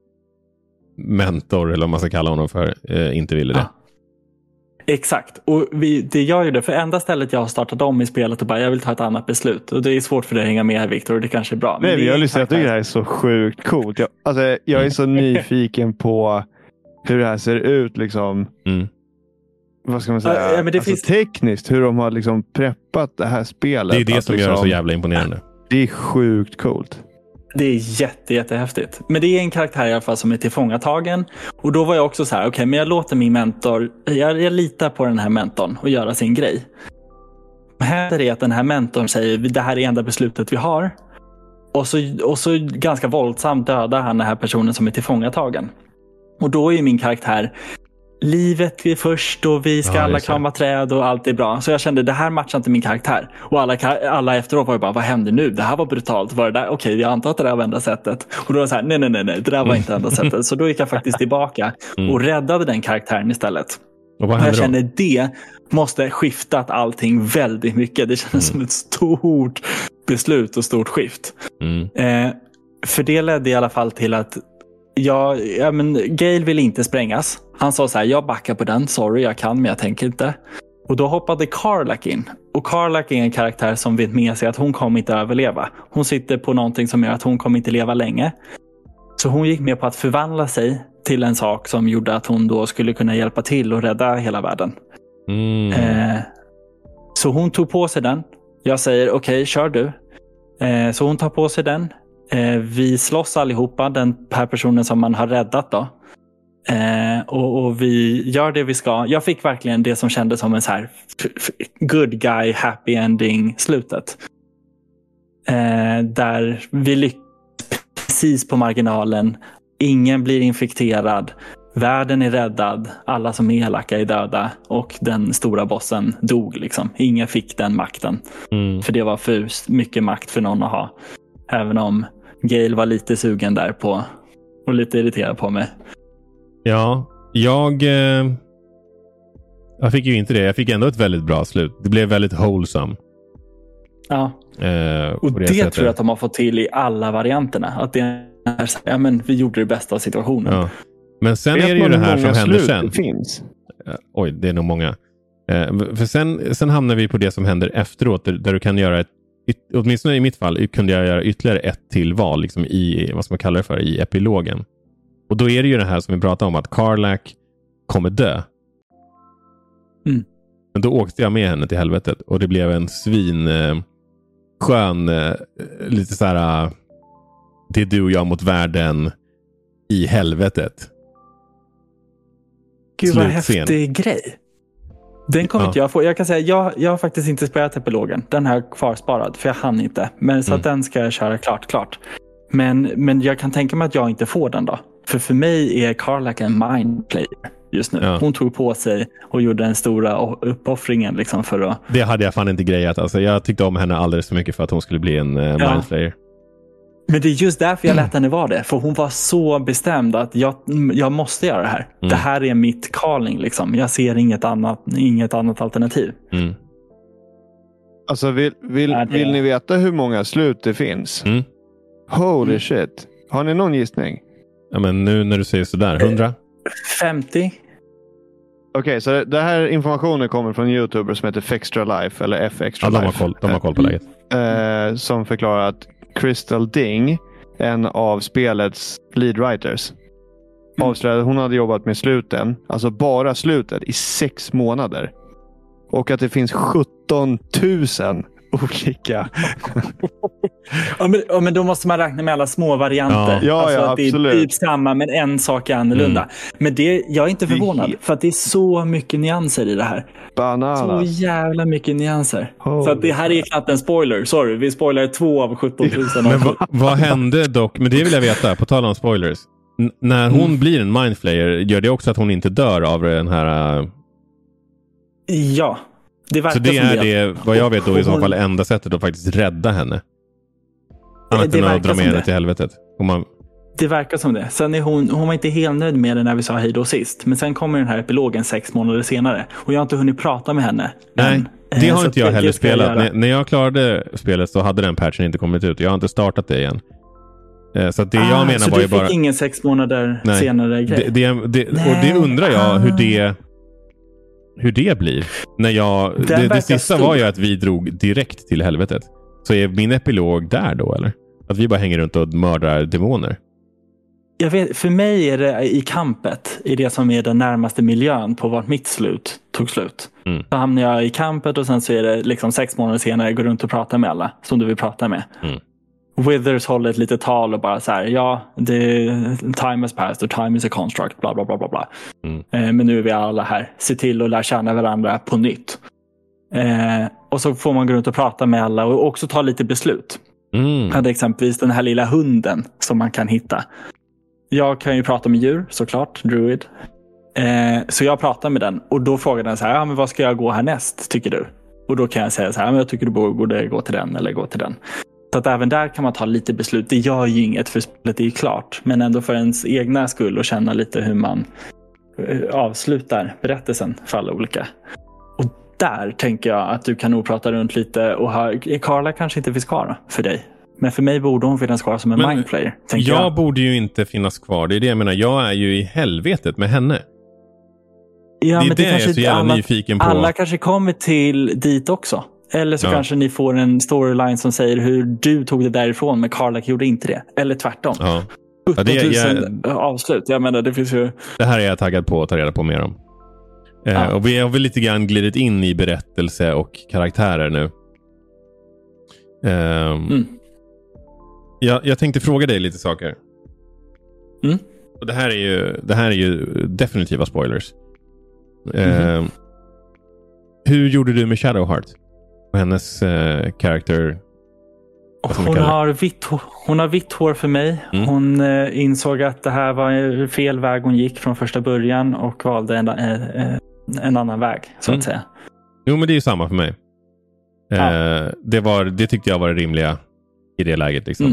S2: mentor, eller vad man ska kalla honom för, inte ville det.
S3: Exakt. Och det jag gjorde, för enda stället jag har startat om i spelet och bara, jag vill ta ett annat beslut. Och det är svårt för dig att hänga med här, Victor, och det kanske är bra.
S1: Nej, jag tycker det här är så sjukt coolt. Jag är så nyfiken på hur det här ser ut liksom. Vad ska man säga?
S3: Ja, men det finns...
S1: tekniskt, hur de har liksom preppat det här spelet.
S2: Det är det som gör det så jävla imponerande.
S1: Det är sjukt coolt.
S3: Det är jättehäftigt. Men det är en karaktär i alla fall som är tillfångatagen. Och då var jag också så här, okej, men jag låter min mentor, jag litar på den här mentorn och göra sin grej. Händer är att den här mentorn säger, det här är enda beslutet vi har. Och så ganska våldsamt dödar han den här personen som är tillfångatagen. Och då är min karaktär, livet är först och vi ska alla krama träd och allt är bra. Så jag kände, det här matchar inte min karaktär. Och alla efteråt var ju bara, vad hände nu? Det här var brutalt. Var det där? Okej, jag antar att det där var enda sättet. Och då var det så här, nej, det där var inte enda sättet. Så då gick jag faktiskt tillbaka och räddade den karaktären istället.
S2: Och
S3: jag känner det måste skiftat allting väldigt mycket. Det kändes som ett stort beslut och stort skift. För det ledde i alla fall till att Gale vill inte sprängas. Han sa så här, jag backar på den. Sorry, jag kan, men jag tänker inte. Och då hoppade Karlach in. Och Karlach är en karaktär som vet med sig att hon kommer inte överleva. Hon sitter på någonting som gör att hon kommer inte leva länge. Så hon gick med på att förvandla sig till en sak som gjorde att hon då skulle kunna hjälpa till och rädda hela världen. Så hon tog på sig den. Jag säger, okej, kör du. Så hon tar på sig den. Vi slåss allihopa, den här personen som man har räddat då. Och vi gör det vi ska. Jag fick verkligen det som kändes som en så här good guy, happy ending slutet. Där vi lyckas precis på marginalen. Ingen blir infekterad. Världen är räddad. Alla som är elaka är döda. Och den stora bossen dog liksom. Ingen fick den makten. För det var för mycket makt för någon att ha. Även om Gale var lite sugen där på och lite irriterad på mig. Ja,
S2: jag fick ju inte det. Jag fick ändå ett väldigt bra slut. Det blev väldigt wholesome.
S3: Ja. Och det tror jag att de har fått till i alla varianterna. Att det är, men vi gjorde det bästa av situationen. Ja.
S2: Men sen är det ju det här som händer sen.
S1: Finns.
S2: Oj, det är nog många. För sen hamnar vi på det som händer efteråt. Där du kan göra åtminstone i mitt fall kunde jag göra ytterligare ett till val liksom i, vad ska man kalla det för, i epilogen. Och då är det ju det här som vi pratade om, att Karlach kommer dö. Men då åkte jag med henne till helvetet. Och det blev en skön, lite så här, det är du och jag mot världen i helvetet.
S3: Gud vad häftig grej. Den kommer inte jag få. Jag kan säga, jag har faktiskt inte spelat epilogen. Den har jag kvarsparad, för jag hann inte. Men så att den ska jag köra klart. Men jag kan tänka mig att jag inte får den då. För mig är Karlach en mindplayer just nu. Ja. Hon tog på sig och gjorde den stora uppoffringen liksom för att...
S2: Det hade jag fan inte grejat. Alltså, jag tyckte om henne alldeles för mycket för att hon skulle bli en mindplayer. Men
S3: det är just därför jag lät henne vara det. För hon var så bestämd att jag måste göra det här. Det här är mitt calling liksom. Jag ser inget annat alternativ.
S1: Alltså vill ni veta hur många slut det finns? Holy shit. Har ni någon gissning?
S2: Ja, men nu när du säger sådär, 100?
S3: 50.
S1: Okej, så det här informationen kommer från YouTuber som heter Fextra Life eller F-Extra Life.
S2: De har koll på läget.
S1: Som förklarar att Crystal Ding, en av spelets lead writers, avslöjade att hon hade jobbat med sluten, alltså bara slutet, i 6 månader. Och att det finns 17 000 olika.
S3: Men då måste man räkna med alla små varianter.
S1: Ja,
S3: alltså att
S1: absolut.
S3: Det är typ samma, men en sak är annorlunda. Men jag är inte förvånad, för att det är så mycket nyanser i det här.
S1: Bananas.
S3: Så jävla mycket nyanser. Så att det här är knappt en spoiler. Sorry, vi spoilar 2 av 17 000.
S2: Men vad hände dock? Men det vill jag veta, på tal om spoilers. När hon blir en mindflayer, gör det också att hon inte dör av den här...
S3: Ja.
S2: Så det är det, vad jag vet då, i så fall enda sättet att faktiskt rädda henne. Annat än att dra med henne till helvetet.
S3: Det verkar som det. Sen är hon var inte helt nöjd med det när vi sa hej då sist. Men sen kommer den här epilogen 6 månader senare. Och jag har inte hunnit prata med henne.
S2: Nej, det har inte jag heller spelat. När jag klarade spelet så hade den patchen inte kommit ut. Jag har inte startat det igen. Så att det jag menar
S3: så
S2: var ju bara...
S3: du fick ingen 6 månader senare grej?
S2: Och det undrar jag hur det blir. När det sista var ju att vi drog direkt till helvetet. Så är min epilog där då, eller? Att vi bara hänger runt och mördar demoner?
S3: Jag vet, för mig är det i kampet, i det som är den närmaste miljön på vart mitt slut tog slut. Så hamnar jag i kampet och sen så är det liksom 6 månader senare jag går runt och pratar med alla som du vill prata med. Withers håller ett litet tal och bara så här, time has passed or time is a construct, bla bla bla bla bla. Men nu är vi alla här. Se till att lära känna varandra på nytt. Och så får man gå runt och prata med alla och också ta lite beslut. Hade exempelvis den här lilla hunden som man kan hitta. Jag kan ju prata med djur, såklart, druid. Så jag pratar med den och då frågar den så här, men vad ska jag gå härnäst, tycker du? Och då kan jag säga så här, men jag tycker du borde gå till den eller gå till den. Så att även där kan man ta lite beslut. Det gör ju inget för spelet är ju klart. Men ändå för ens egna skull och känna lite hur man avslutar berättelsen för alla olika. Och där tänker jag att du kan nog prata runt lite. Och Karla kanske inte finns kvar för dig. Men för mig borde hon finnas kvar som en mindplayer.
S2: Jag borde ju inte finnas kvar. Det är det jag menar. Jag är ju i helvetet med henne.
S3: Ja,
S2: det är det jag är så jävla nyfiken på.
S3: Alla kanske kommer till dit också. Eller så kanske ni får en storyline som säger hur du tog det därifrån men Karlach gjorde inte det. Eller tvärtom. 17 000 avslut. Jag menar, det finns ju...
S2: Det här är jag taggad på att ta reda på mer om. Och vi har väl lite grann glidit in i berättelse och karaktärer nu. Jag tänkte fråga dig lite saker. Och det här är ju definitiva spoilers. Hur gjorde du med Shadowheart? Och hennes karaktär?
S3: Hon har vitt hår för mig. Hon insåg att det här var fel väg hon gick från första början och valde en annan väg, så att säga.
S2: Jo, men det är ju samma för mig. Det tyckte jag var det rimliga i det läget. Liksom.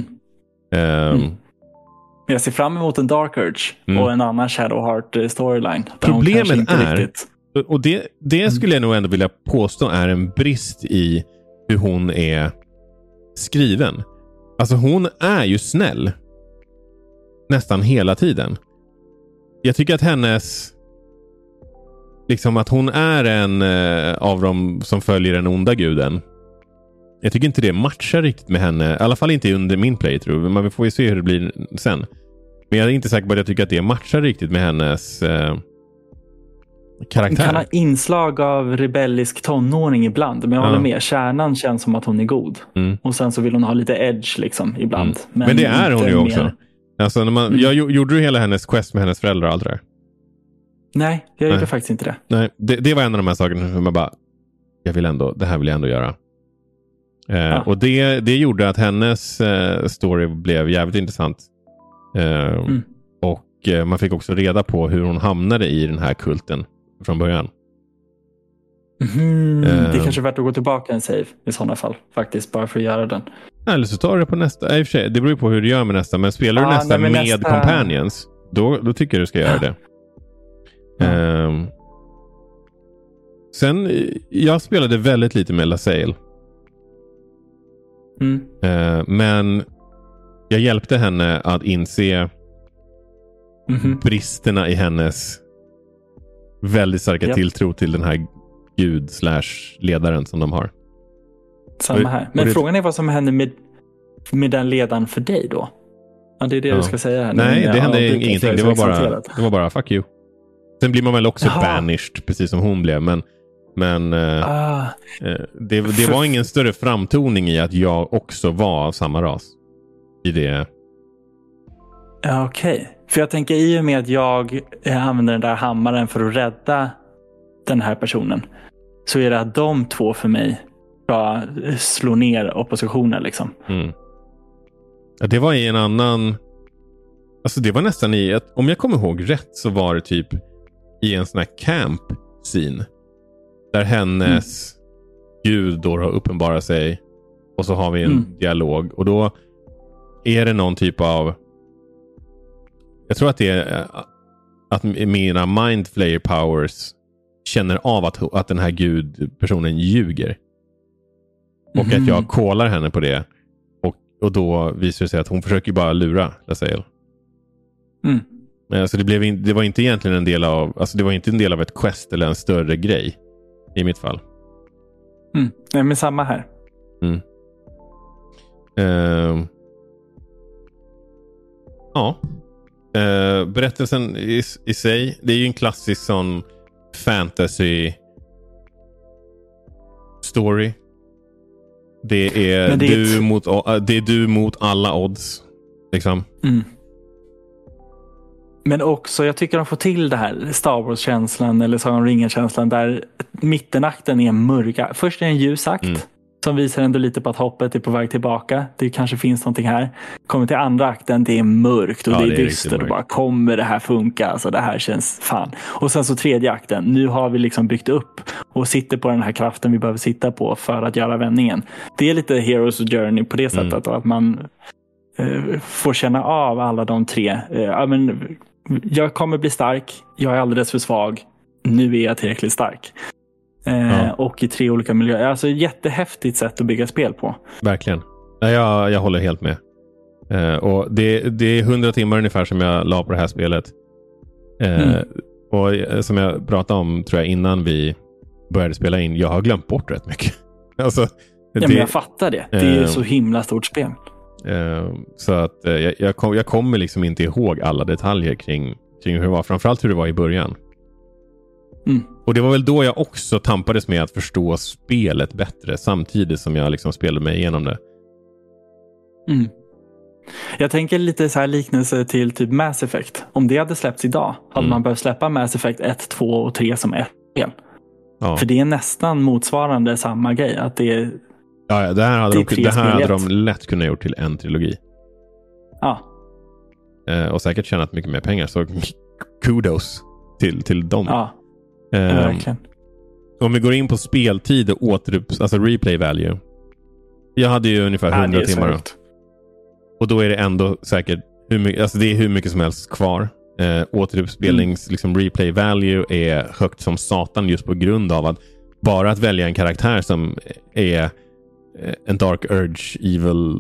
S3: Jag ser fram emot en Dark Urge och en annan Shadowheart storyline.
S2: Problemet är... Och det skulle jag nog ändå vilja påstå är en brist i hur hon är skriven. Alltså hon är ju snäll nästan hela tiden. Jag tycker att hennes liksom att hon är en av dem som följer den onda guden. Jag tycker inte det matchar riktigt med henne. I alla fall inte under min playthrough. Men vi får ju se hur det blir sen. Men jag är inte säker på att jag tycker att det matchar riktigt med hennes karaktär.
S3: Kan ha inslag av rebellisk tonåring ibland. Men jag håller med. Kärnan känns som att hon är god. Och sen så vill hon ha lite edge liksom ibland.
S2: Men det är hon ju också.
S3: Mer.
S2: Alltså, gjorde du hela hennes quest med hennes föräldrar och allt det där?
S3: Nej, jag gjorde faktiskt inte det.
S2: Nej, det var en av de här sakerna som jag bara, det här vill jag ändå göra. Och det gjorde att hennes story blev jävligt intressant. Och man fick också reda på hur hon hamnade i den här kulten från början.
S3: Det är kanske värt att gå tillbaka en save i sådana fall. Faktiskt, bara för att göra den.
S2: Eller så tar du det på nästa. I och för sig, det beror ju på hur du gör med nästa. Men spelar du nästa med companions, då tycker jag du ska göra det. Sen, jag spelade väldigt lite med LaSalle. Men jag hjälpte henne att inse bristerna i hennes väldigt starka tilltro till den här gud/ledaren som de har.
S3: Samma här. Men frågan är vad som händer med den ledaren för dig då? Ja, det är det du ska säga här.
S2: Nej, det hände ingenting. Det var bara fuck you. Sen blir man väl också banished, precis som hon blev. Men det var ingen större framtoning i att jag också var av samma ras. I det.
S3: Ja, okej. För jag tänker i och med att jag använder den där hammaren för att rädda den här personen, så är det att de två för mig ska slå ner oppositionen liksom.
S2: Ja, det var i en annan... Alltså det var nästan i ett... Om jag kommer ihåg rätt så var det typ i en sån här camp-scene. Där hennes gud då har uppenbarat sig. Och så har vi en dialog. Och då är det någon typ av... Jag tror att det är att mina mind flayer powers känner av att den här gudpersonen ljuger. Och att jag kollar henne på det. Och då visar det sig att hon försöker bara lura LaSalle. Så det var inte egentligen en del av... Alltså det var inte en del av ett quest eller en större grej. I mitt fall.
S3: Nej, men samma här.
S2: Berättelsen i sig, det är ju en klassisk sån fantasy story. Det är du mot alla odds liksom.
S3: Men också, jag tycker de får till det här Star Wars-känslan eller Sagan om ringen-känslan där mittenakten är mörka. Först är det en ljusakt som visar ändå lite på att hoppet är på väg tillbaka. Det kanske finns någonting här. Kommer till andra akten, det är mörkt och det är dystert och bara kommer det här funka? Alltså det här känns fan. Och sen så tredje akten, nu har vi liksom byggt upp och sitter på den här kraften vi behöver sitta på för att göra vändningen. Det är lite Heroes Journey på det sättet att man får känna av alla de tre. Jag kommer bli stark, jag är alldeles för svag, nu är jag tillräckligt stark. Och i 3 olika miljöer. Alltså jättehäftigt sätt att bygga spel på.
S2: Verkligen. Jag håller helt med. Och det är 100 timmar ungefär som jag la på det här spelet. Och som jag pratade om tror jag innan vi började spela in, jag har glömt bort rätt mycket. Alltså,
S3: men jag fattar det. Det är ju så himla stort spel.
S2: Så att jag kommer liksom inte ihåg alla detaljer kring hur det var. Framförallt hur det var i början. Och det var väl då jag också tampades med att förstå spelet bättre samtidigt som jag liksom spelade mig igenom det.
S3: Jag tänker lite så här liknelse till typ Mass Effect. Om det hade släppts idag hade man behövt släppa Mass Effect 1, 2 och 3 som ett spel. För det är nästan motsvarande samma grej. Att det är
S2: det här hade de lätt kunnat gjort till en trilogi. Och säkert tjänat mycket mer pengar. Så kudos till dem.
S3: Verkligen.
S2: Om vi går in på speltid och alltså replay value. Jag hade ju ungefär 100 timmar då. Och då är det ändå säkert det är hur mycket som helst kvar. Återuppspelnings liksom replay value är högt som satan just på grund av att bara att välja en karaktär som är en Dark Urge Evil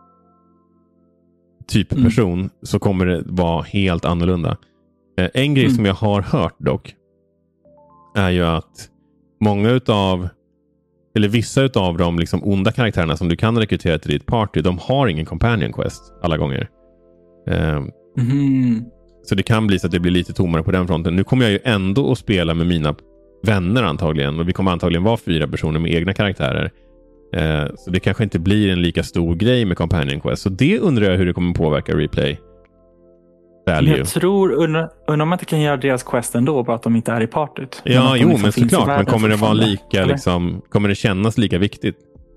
S2: typ person så kommer det vara helt annorlunda. En grej som jag har hört dock är ju att vissa utav de liksom onda karaktärerna som du kan rekrytera till ditt party, de har ingen companion quest alla gånger. Så det kan bli så att det blir lite tommare på den fronten. Nu kommer jag ju ändå att spela med mina vänner antagligen. Och vi kommer antagligen vara 4 personer med egna karaktärer. Så det kanske inte blir en lika stor grej med Companion Quest. Så det undrar jag hur det kommer påverka replay value.
S3: Jag tror, undrar om man inte kan göra deras quest ändå, bara att de inte är i partyt.
S2: Ja,
S3: men
S2: men såklart. Men kommer det vara lika, liksom, kommer det kännas lika viktigt?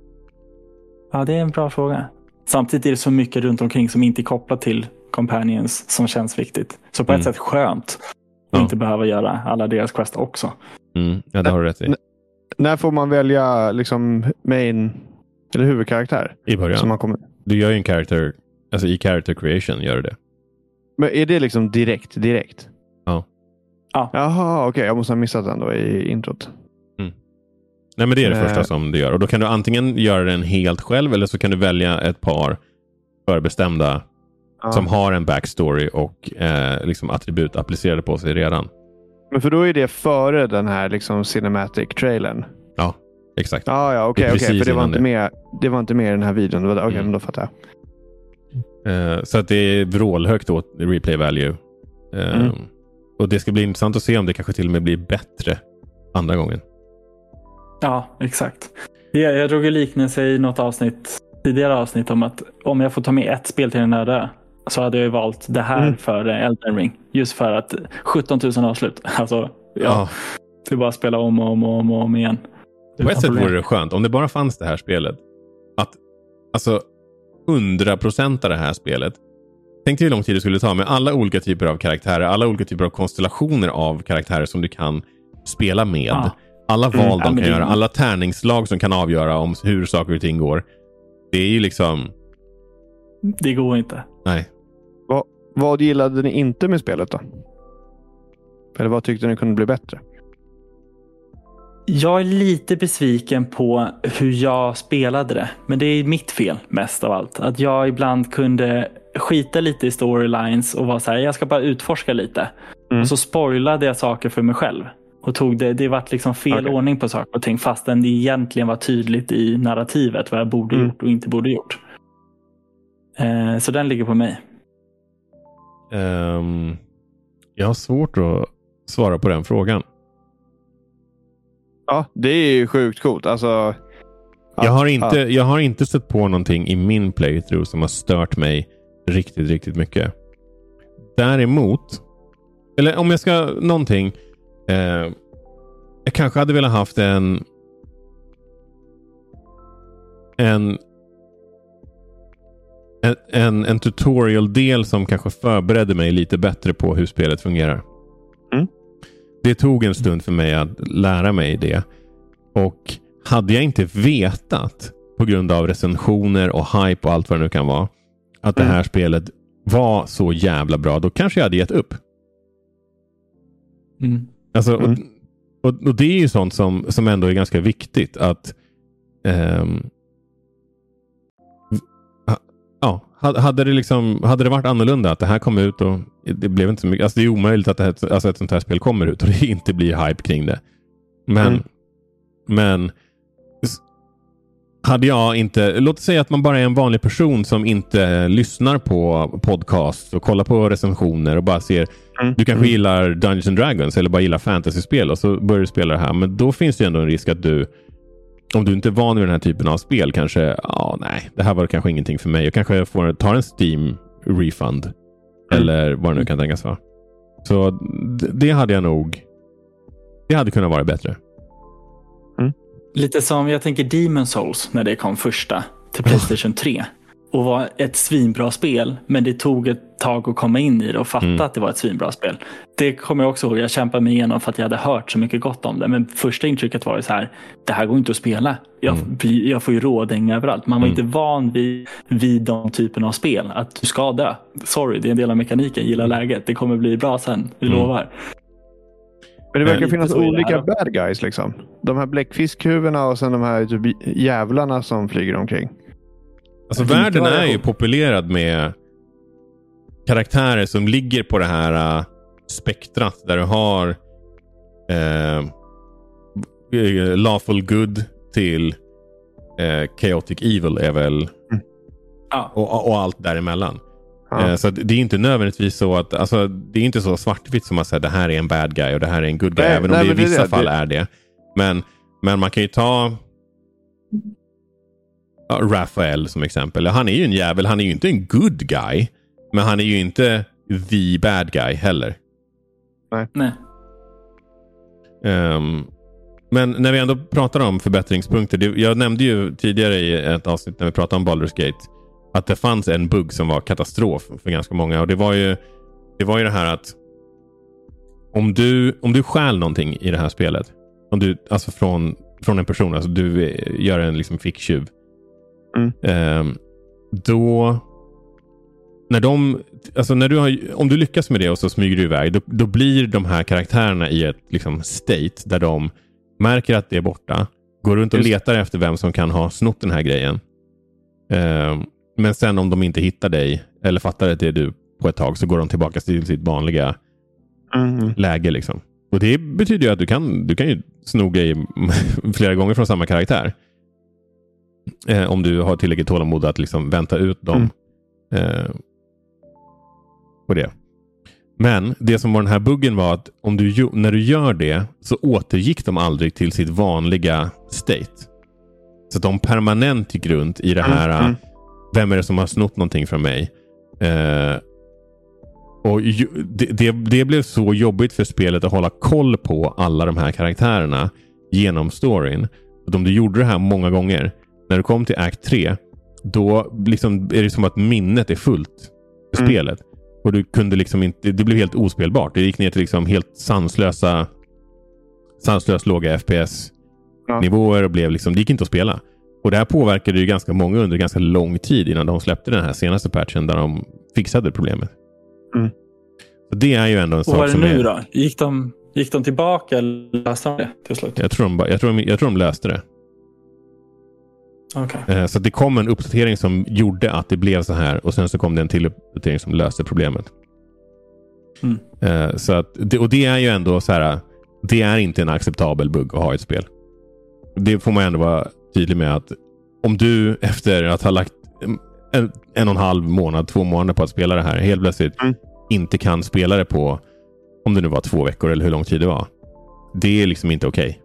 S3: Ja, det är en bra fråga. Samtidigt är det så mycket runt omkring som inte är kopplat till Companions som känns viktigt. Så på ett sätt skönt att inte behöva göra alla deras quest också.
S2: Ja, det har du rätt i.
S1: När får man välja liksom main eller huvudkaraktär?
S2: I början.
S1: Så man kommer...
S2: Du gör ju en character, alltså i character creation gör du det.
S1: Men är det liksom direkt?
S2: Ja.
S1: Jaha, okej. Jag måste ha missat den då i introt.
S2: Nej, men det är det första som du gör. Och då kan du antingen göra den helt själv eller så kan du välja ett par förbestämda som har en backstory och liksom attribut applicerade på sig redan. Men
S1: för då är det före den här liksom cinematic-trailern.
S2: Ja, exakt.
S1: Okej. För det var inte med i den här videon. Okej, men då fattar
S2: jag. Så att det är vrålhögt då, replay value. Och det ska bli intressant att se om det kanske till och med blir bättre andra gången.
S3: Ja, exakt. Jag drog ju liknelse i något tidigare avsnitt om att om jag får ta med ett spel till den här dö, så hade jag ju valt det här för Elden Ring. Just för att 17 000 avslut. Alltså, det är bara att spela om igen.
S2: På ett sätt vore det skönt om det bara fanns det här spelet. Att, alltså, 100% av det här spelet. Tänk dig hur lång tid det skulle ta med alla olika typer av karaktärer. Alla olika typer av konstellationer av karaktärer som du kan spela med. Ja. Alla val de kan göra. Alla tärningslag som kan avgöra om hur saker och ting går. Det är ju liksom...
S3: Det går inte.
S2: Nej.
S1: Vad gillade ni inte med spelet då? Eller vad tyckte ni kunde bli bättre?
S3: Jag är lite besviken på hur jag spelade det. Men det är mitt fel mest av allt. Att jag ibland kunde skita lite i storylines och vara så här, jag ska bara utforska lite. Och så spoilade jag saker för mig själv. Och tog det var liksom fel ordning på saker och ting, fastän det egentligen var tydligt i narrativet vad jag borde gjort och inte borde gjort. Så den ligger på mig.
S2: Jag har svårt att svara på den frågan.
S1: Ja, det är ju sjukt coolt. Alltså,
S2: jag har inte sett på någonting i min playthrough som har stört mig riktigt, riktigt mycket. Däremot, eller om jag ska någonting, jag kanske hade velat haft en tutorial-del som kanske förberedde mig lite bättre på hur spelet fungerar. Det tog en stund för mig att lära mig det. Och hade jag inte vetat på grund av recensioner och hype och allt vad det nu kan vara att det här spelet var så jävla bra, då kanske jag hade gett upp. Alltså, och det är ju sånt som ändå är ganska viktigt att hade det varit annorlunda att det här kom ut och det blev inte så mycket, alltså det är omöjligt att ett sånt här spel kommer ut och det inte blir hype kring det. Men hade jag inte, låt säga att man bara är en vanlig person som inte lyssnar på podcast och kollar på recensioner och bara ser, du kanske gillar Dungeons and Dragons eller bara gillar fantasyspel och så börjar du spela det här, men då finns det ändå en risk att du, om du inte är van vid den här typen av spel, kanske, nej, det här var kanske ingenting för mig. Jag kanske tar en Steam refund eller vad det nu kan tänkas vara. Så det hade jag nog, det hade kunnat vara bättre.
S3: Lite som jag tänker Demon's Souls när det kom första till PlayStation 3 och var ett svinbra spel, men det tog ett tag att komma in i det och fatta att det var ett svinbra spel. Det kommer jag också ihåg, jag kämpade mig igenom för att jag hade hört så mycket gott om det, men första intrycket var ju så här, det här går inte att spela. Jag får ju rådänga överallt. Man var inte van vid de typen av spel, att du ska dö. Sorry, det är en del av mekaniken, gilla läget, det kommer bli bra sen, vi lovar.
S1: Men det verkar finnas olika bad guys liksom. De här bläckfiskhuvorna och sen de här typ jävlarna som flyger omkring.
S2: Alltså världen är ju populerad med karaktärer som ligger på det här spektrat där du har lawful good till chaotic evil är väl och allt däremellan.
S1: Ja.
S2: Så det är inte nödvändigtvis så att, alltså, det är inte så svartvitt som att säga det här är en bad guy och det här är en good guy, även om det i vissa fall är det. Men man kan ju ta Raphael som exempel. Han är ju en jävel, han är ju inte en good guy, men han är ju inte the bad guy heller.
S3: Nej.
S2: Men när vi ändå pratar om förbättringspunkter, jag nämnde ju tidigare i ett avsnitt när vi pratade om Baldur's Gate att det fanns en bugg som var katastrof för ganska många, och det var ju det här att om du stjäl någonting i det här spelet, om du, alltså från en person, alltså du gör en liksom ficktjuv, då om du lyckas med det och så smyger du iväg, då blir de här karaktärerna i ett liksom state där de märker att det är borta, går runt och letar efter vem som kan ha snott den här grejen. Men sen om de inte hittar dig eller fattar att det är du på ett tag, så går de tillbaka till sitt vanliga läge liksom. Och det betyder ju att du kan ju sno grejer flera gånger från samma karaktär. Om du har tillräckligt tålamod att liksom vänta ut dem på det. Men det som var den här buggen var att när du gör det så återgick de aldrig till sitt vanliga state. Så att de permanent gick runt i det här vem är det som har snott någonting från mig? Och det blev så jobbigt för spelet att hålla koll på alla de här karaktärerna genom storyn. Och om du gjorde det här många gånger, när du kom till Act 3, då liksom är det som att minnet är fullt för spelet. Och du kunde liksom inte, det blev helt ospelbart. Det gick ner till liksom helt sanslöst låga FPS-nivåer och blev liksom, det gick inte att spela. Och det här påverkade ju ganska många under ganska lång tid innan de släppte den här senaste patchen där de fixade problemet. Så det är ju ändå en sak som
S3: vad är det nu då? Gick de tillbaka eller löste de det till slut?
S2: Jag tror de löste det.
S3: Okay.
S2: Så det kom en uppdatering som gjorde att det blev så här, och sen så kom det en till uppdatering som löste problemet. Så att, och det är ju ändå så här, det är inte en acceptabel bugg att ha i ett spel. Det får man ändå vara tydlig med, att om du efter att ha lagt 1,5 månad, 2 månader på att spela det här, helt plötsligt inte kan spela det på, om det nu var 2 veckor eller hur lång tid det var. Det är liksom inte okej.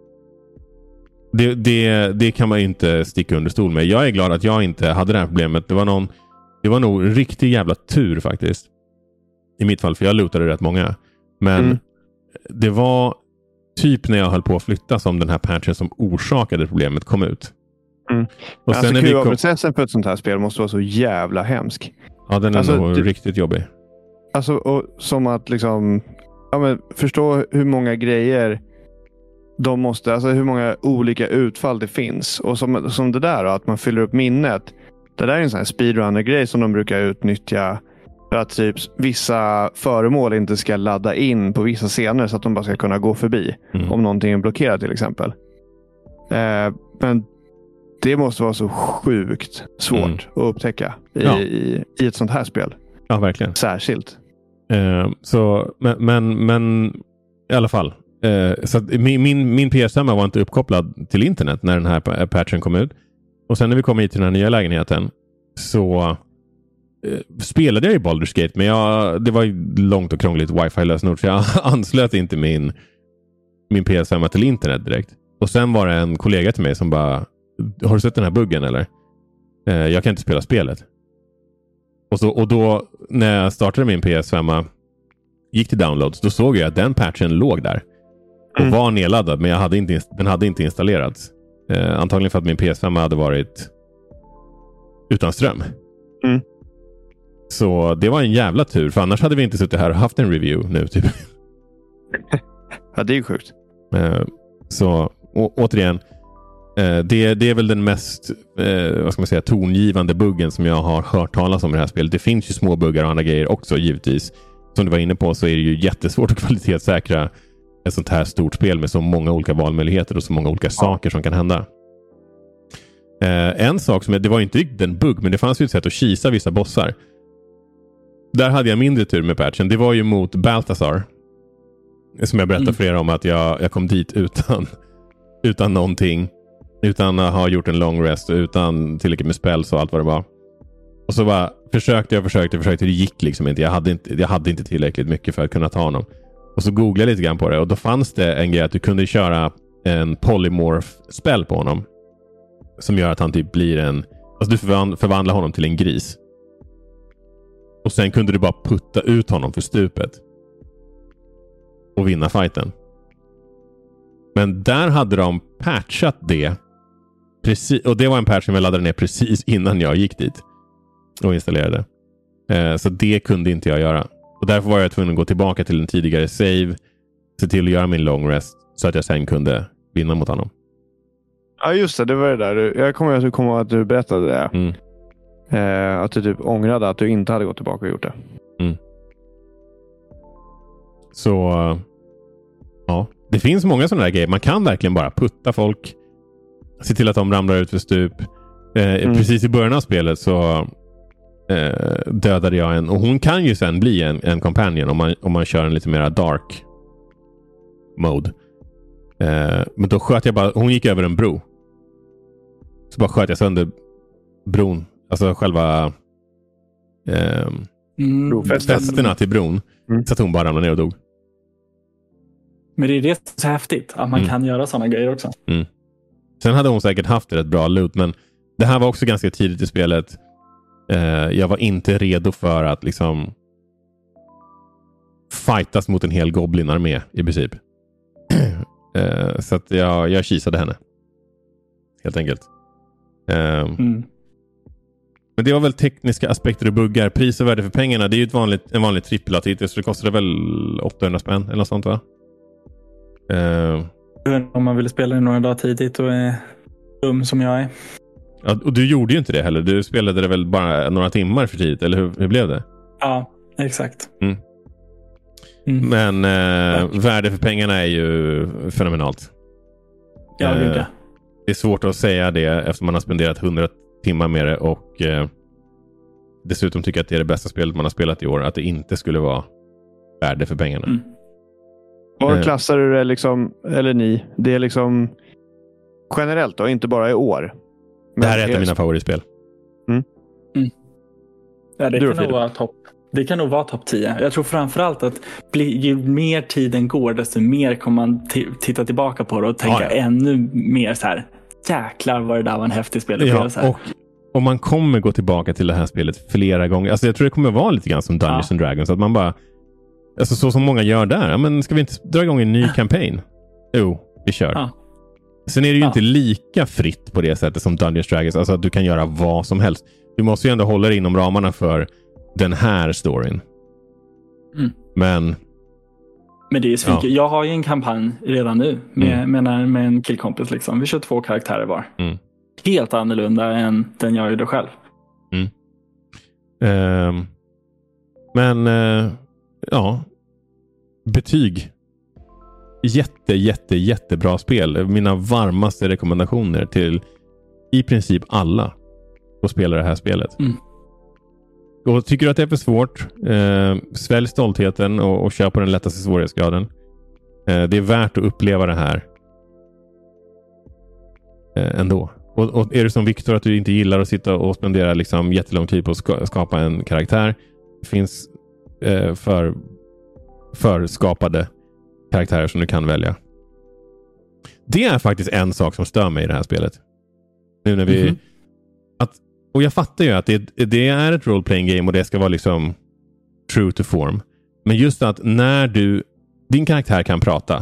S2: Det kan man inte sticka under stol med. Jag är glad att jag inte hade det här problemet. Det var nog riktigt jävla tur faktiskt. I mitt fall, för jag lootade rätt många. Men det var typ när jag höll på att flytta som den här patchen som orsakade problemet kom ut. Och
S1: alltså QA-processen för ett sånt här spel måste vara så jävla hemsk.
S2: Ja, den är nog riktigt jobbig.
S1: Alltså, och som att liksom förstå hur många grejer de måste, alltså hur många olika utfall det finns. Och som det där då, att man fyller upp minnet. Det där är en sån här speedrunner-grej som de brukar utnyttja för att typ vissa föremål inte ska ladda in på vissa scener så att de bara ska kunna gå förbi om någonting är blockerat till exempel. Men det måste vara så sjukt svårt att upptäcka i ett sånt här spel.
S2: Ja, verkligen.
S1: Särskilt.
S2: Men i alla fall. Så att min PS5 var inte uppkopplad till internet när den här patchen kom ut. Och sen när vi kom hit till den här nya lägenheten så spelade jag i Baldur's Gate, men det var långt och krångligt wifi-lösenord, så jag anslöt inte min PS5 till internet direkt. Och sen var det en kollega till mig som bara, har du sett den här buggen eller? Jag kan inte spela spelet. Och då när jag startade min PS5, gick till downloads, då såg jag att den patchen låg där och var nedladdad, men den hade inte installerats. Antagligen för att min PS5 hade varit utan ström. Så det var en jävla tur, för annars hade vi inte suttit här och haft en review nu typ.
S1: Ja, det är ju sjukt.
S2: Så återigen, det är väl den mest vad ska man säga, tongivande buggen som jag har hört talas om i det här spelet. Det finns ju små buggar och andra grejer också givetvis. Som du var inne på så är det ju jättesvårt att kvalitetssäkra ett sånt här stort spel med så många olika valmöjligheter och så många olika saker som kan hända. En sak det var inte riktigt en bugg, men det fanns ju ett sätt att kisa vissa bossar. Där hade jag mindre tur med patchen. Det var ju mot Balthazar, som jag berättade för er om, att jag kom dit utan någonting, utan att ha gjort en long rest, utan tillräckligt med spells och allt vad det var. Och så bara försökte. Det gick liksom inte. Jag hade inte tillräckligt mycket för att kunna ta honom. Och så googlade jag lite grann på det. Och då fanns det en grej att du kunde köra en polymorph-spel på honom. Som gör att han typ blir alltså du förvandlar honom till en gris. Och sen kunde du bara putta ut honom för stupet. Och vinna fighten. Men där hade de patchat det. Precis, och det var en patch som jag laddade ner precis innan jag gick dit. Och installerade. Så det kunde inte jag göra. Och därför var jag tvungen att gå tillbaka till en tidigare save. Se till att göra min long rest. Så att jag sen kunde vinna mot honom.
S1: Ja just det var det där. Jag kommer ihåg att du berättade det. Att du typ ångrade att du inte hade gått tillbaka och gjort det.
S2: Så ja, det finns många sådana där grejer. Man kan verkligen bara putta folk. Se till att de ramlar ut för stup. Precis i början av spelet så dödade jag en. Och hon kan ju sen bli en companion om man kör en lite mer dark mode. Men då sköt jag bara. Hon gick över en bro. Så bara sköt jag sönder bron. Alltså själva fästena till bron. Så att hon bara ramlade ner och dog.
S3: Men det är det som är så häftigt. Att man kan göra sådana grejer också.
S2: Sen hade hon säkert haft ett bra loot. Men det här var också ganska tidigt i spelet. Jag var inte redo för att liksom fightas mot en hel goblin-armé i princip. Så att jag kisade henne. Helt enkelt. Men det var väl tekniska aspekter och buggar. Pris och värde för pengarna. Det är ju en vanlig trippel-A-titel. Så det kostade väl 800 spänn eller något sånt va?
S3: Om man ville spela några dagar tidigt och är dum som jag är.
S2: Ja, och du gjorde ju inte det heller. Du spelade det väl bara några timmar för tidigt. Eller hur blev det?
S3: Ja, exakt.
S2: Men värde för pengarna är ju fenomenalt.
S3: Ja, det
S2: är svårt att säga det eftersom man har spenderat 100 timmar med det och dessutom tycker att det är det bästa spelet man har spelat i år. Att det inte skulle vara värde för pengarna.
S1: Var klassar du det liksom, eller ni? Det är liksom generellt och inte bara i år. Men
S2: det här är ett av mina favoritspel.
S3: Ja, det kan nog vara topp 10. Jag tror framförallt att ju mer tiden går desto mer kommer man titta tillbaka på det och tänka ännu mer så här. Jäklar vad det där var en häftig spelupplevelse.
S2: Ja, och man kommer gå tillbaka till det här spelet flera gånger. Alltså jag tror det kommer vara lite grann som Dungeons and Dragons. Att man bara, alltså så som många gör där. Ja, men ska vi inte dra igång en ny kampanj? Jo, vi kör. Sen är det ju inte lika fritt på det sättet som Dungeons Dragons. Alltså att du kan göra vad som helst. Du måste ju ändå hålla dig inom ramarna för den här storyn. Men
S3: det är svinkigt. Jag har ju en kampanj redan nu med en killkompis liksom. Vi kör 2 karaktärer var. Helt annorlunda än den jag gjorde själv.
S2: Men betyg. Jättebra spel. Mina varmaste rekommendationer till i princip alla att spela det här spelet. Och tycker du att det är för svårt, svälj stoltheten och kör på den lättaste svårighetsgraden. Det är värt att uppleva det här ändå. Och är det som Victor att du inte gillar att sitta och spendera liksom jättelång tid på att skapa en karaktär. Det finns förskapade karaktärer som du kan välja. Det är faktiskt en sak som stör mig i det här spelet. Nu när vi och jag fattar ju att det är ett role-playing game och det ska vara liksom true to form. Men just att när din karaktär kan prata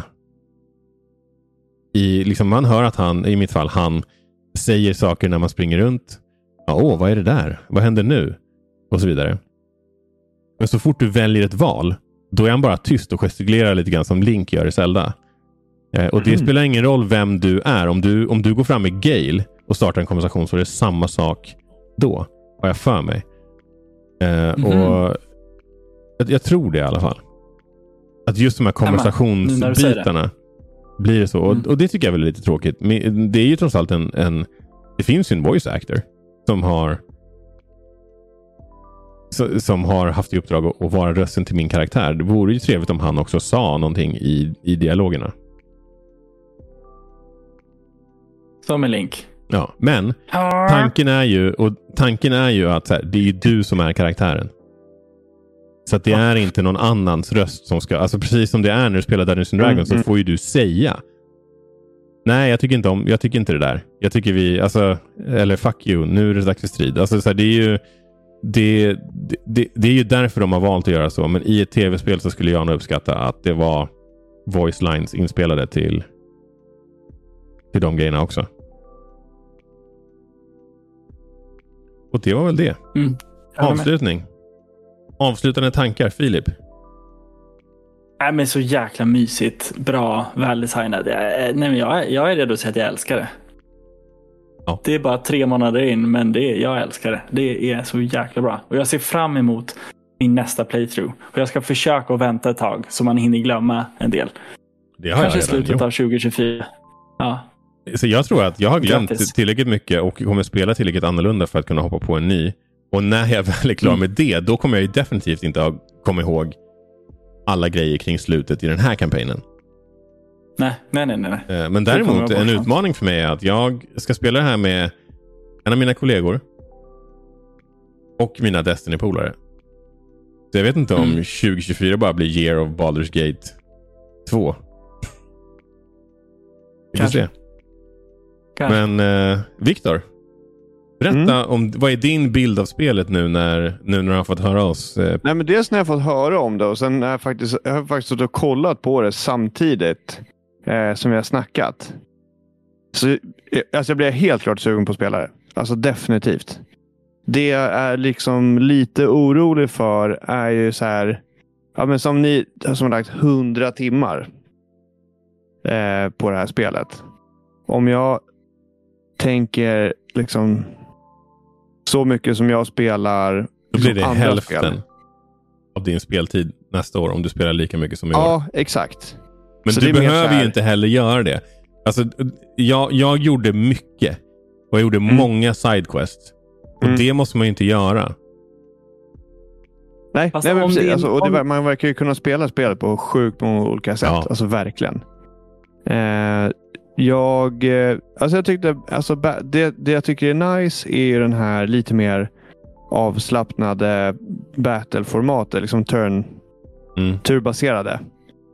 S2: liksom man hör att i mitt fall han säger saker när man springer runt. Vad är det där? Vad händer nu? Och så vidare. Men så fort du väljer ett val, då är han bara tyst och gestikulerar lite grann som Link gör i Zelda. Och det spelar ingen roll vem du är. Om du går fram med Gale och startar en konversation så är det samma sak då. Har jag för mig. Och jag tror det i alla fall. Att just de här konversationsbitarna blir det så. Och det tycker jag är väl lite tråkigt. Men det är ju trots allt det finns ju en voice actor som har haft i uppdrag att vara rösten till min karaktär. Det vore ju trevligt om han också sa någonting i dialogerna.
S3: Som en Link.
S2: Ja, men tanken är ju att så här, det är ju du som är karaktären. Så att det är inte någon annans röst som ska... Alltså precis som det är när du spelar Dungeons & Dragons så får ju du säga. Nej, jag tycker inte det där. Jag tycker vi... Alltså, eller fuck you, nu är det dags för strid. Alltså så här, det är ju... Det är ju därför de har valt att göra så. Men i ett tv-spel så skulle jag nog uppskatta att det var voice lines inspelade till de grejerna också. Och det var väl det. Avslutning. Avslutande tankar, Filip?
S3: Men så jäkla mysigt. Bra, väldesignat. Jag är redo att säga att jag älskar det.
S2: Ja.
S3: Det är bara 3 månader in, men jag älskar det. Det är så jäkla bra. Och jag ser fram emot min nästa playthrough. Och jag ska försöka att vänta ett tag så man hinner glömma en del.
S2: Det har
S3: kanske
S2: jag redan
S3: slutet av 2024. Ja.
S2: Så jag tror att jag har glömt tillräckligt mycket och kommer spela tillräckligt annorlunda för att kunna hoppa på en ny. Och när jag väl är klar med det, då kommer jag ju definitivt inte komma ihåg alla grejer kring slutet i den här kampanjen.
S3: Nej.
S2: Men däremot en utmaning för mig är att jag ska spela det här med en av mina kollegor och mina Destiny-polare. Så jag vet inte om 2024 bara blir Year of Baldur's Gate 2. Vi får se. Men Viktor, berätta om vad är din bild av spelet nu när du har fått höra oss?
S1: Nej, men dels när jag fått höra om det och sen har jag faktiskt suttit och kollat på det samtidigt som jag har snackat. Så alltså jag blir helt klart sugen på att spela det. Alltså definitivt. Det jag är liksom lite orolig för är ju så här, ja men som ni som har lagt 100 timmar på det här spelet. Om jag tänker liksom så mycket som jag spelar,
S2: då blir det hälften av din speltid nästa år om du spelar lika mycket som i år.
S1: Ja, exakt.
S2: Men så du behöver ju inte heller göra det. Alltså, jag gjorde mycket. Och jag gjorde många sidequests. Och det måste man ju inte göra.
S1: Nej, men precis. Alltså, och man verkar ju kunna spela spelet på sjukt många olika sätt. Ja. Alltså verkligen. Jag tyckte, alltså, det jag tycker är nice är ju den här lite mer avslappnade battle-formatet. Liksom turbaserade.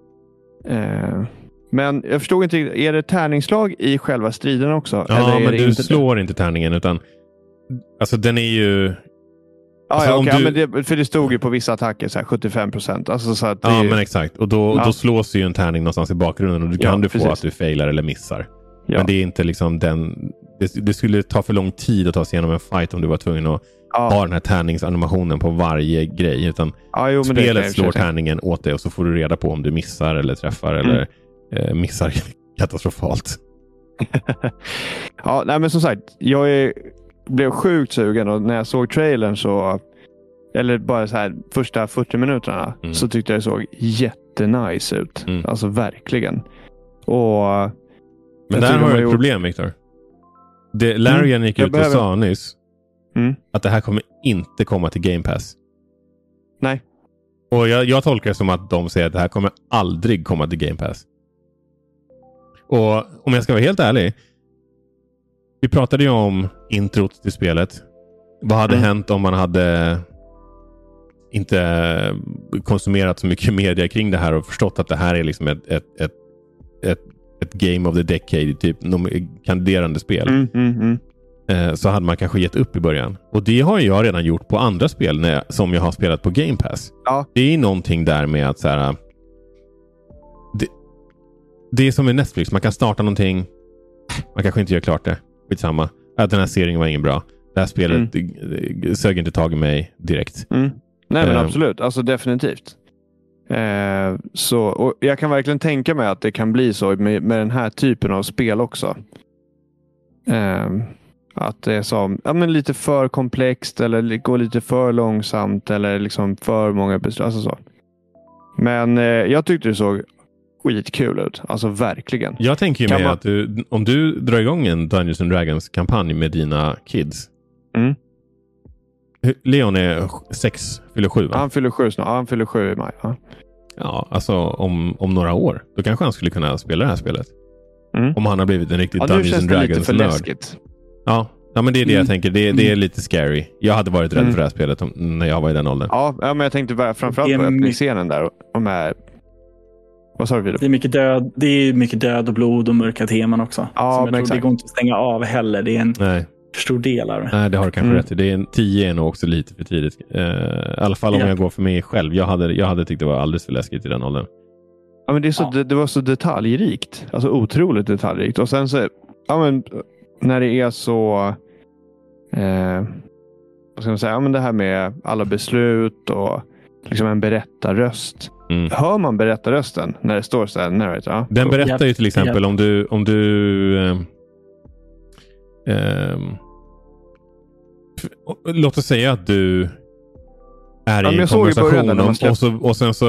S1: Men jag förstod inte, är det tärningsslag i själva striden också?
S2: Ja,
S1: eller
S2: men du slår inte tärningen utan alltså den är ju...
S1: för det stod ju på vissa attacker så här 75%. Alltså, så att
S2: men exakt. Och då slås ju en tärning någonstans i bakgrunden och då kan du få att du failar eller missar. Ja. Men det är inte liksom det skulle ta för lång tid att ta sig igenom en fight om du var tvungen att ha den här tärningsanimationen på varje grej. Utan spelet slår tärningen åt dig och så får du reda på om du missar eller träffar eller missar katastrofalt.
S1: Ja, nej men som sagt, jag blev sjukt sugen och när jag såg trailern så, eller bara så här första 40 minuterna så tyckte jag det såg jättenice ut. Alltså verkligen.
S2: Men där har du ett problem, Viktor. Larian gick ut och sa nyss att det här kommer inte komma till Game Pass.
S1: Nej.
S2: Och jag tolkar det som att de säger att det här kommer aldrig komma till Game Pass. Och om jag ska vara helt ärlig, vi pratade ju om introt till spelet. Vad hade hänt om man hade inte konsumerat så mycket media kring det här och förstått att det här är liksom ett Game of the Decade, typ kandiderande spel. Så hade man kanske gett upp i början. Och det har jag redan gjort på andra spel som jag har spelat på Game Pass. Ja. Det är någonting där med att så här, det är som med Netflix. Man kan starta någonting, man kanske inte gör klart det. Skitsamma. Att den här serien var ingen bra. Det här spelet sög inte tag i mig direkt. Nej
S1: men absolut. Alltså definitivt. Så, och jag kan verkligen tänka mig att det kan bli så med den här typen av spel också. Att det är som lite för komplext eller går lite för långsamt eller liksom för många beslut. Alltså så. Men jag tyckte det såg skitkul ut. Alltså verkligen.
S2: Jag tänker ju med att om du drar igång en Dungeons & Dragons kampanj med dina kids. Leon är 6, fyller 7 va?
S1: Han fyller 7 snart. Han fyller 7 i maj.
S2: Ja, alltså om några år. Då kanske han skulle kunna spela det här spelet. Om han har blivit en riktig Dungeons & Dragons-nörd. Ja, men det är det jag tänker. Det är lite scary. Jag hade varit rädd för det här spelet när jag var i den åldern.
S1: Ja, men jag tänkte bara framförallt på öppningsscenen där. Vad sa du, Filip?
S3: Det är mycket död och blod och mörka teman också.
S1: Ja,
S3: men det går inte att stänga av heller. Det är en stor del av det.
S2: Nej, det har du kanske rätt i. 10 är nog också lite för tidigt. I alla fall om jag går för mig själv. Jag hade tyckt det var alldeles för läskigt i den åldern. Ja,
S1: men det var så detaljrikt. Alltså otroligt detaljrikt. Och sen så, när det är så vad ska man säga, men det här med alla beslut och liksom en berättarröst. Hör man berättarrösten när det står så här narrator? Ja?
S2: Den berättar ju till exempel om du låt oss säga att du är i en konversation och sen så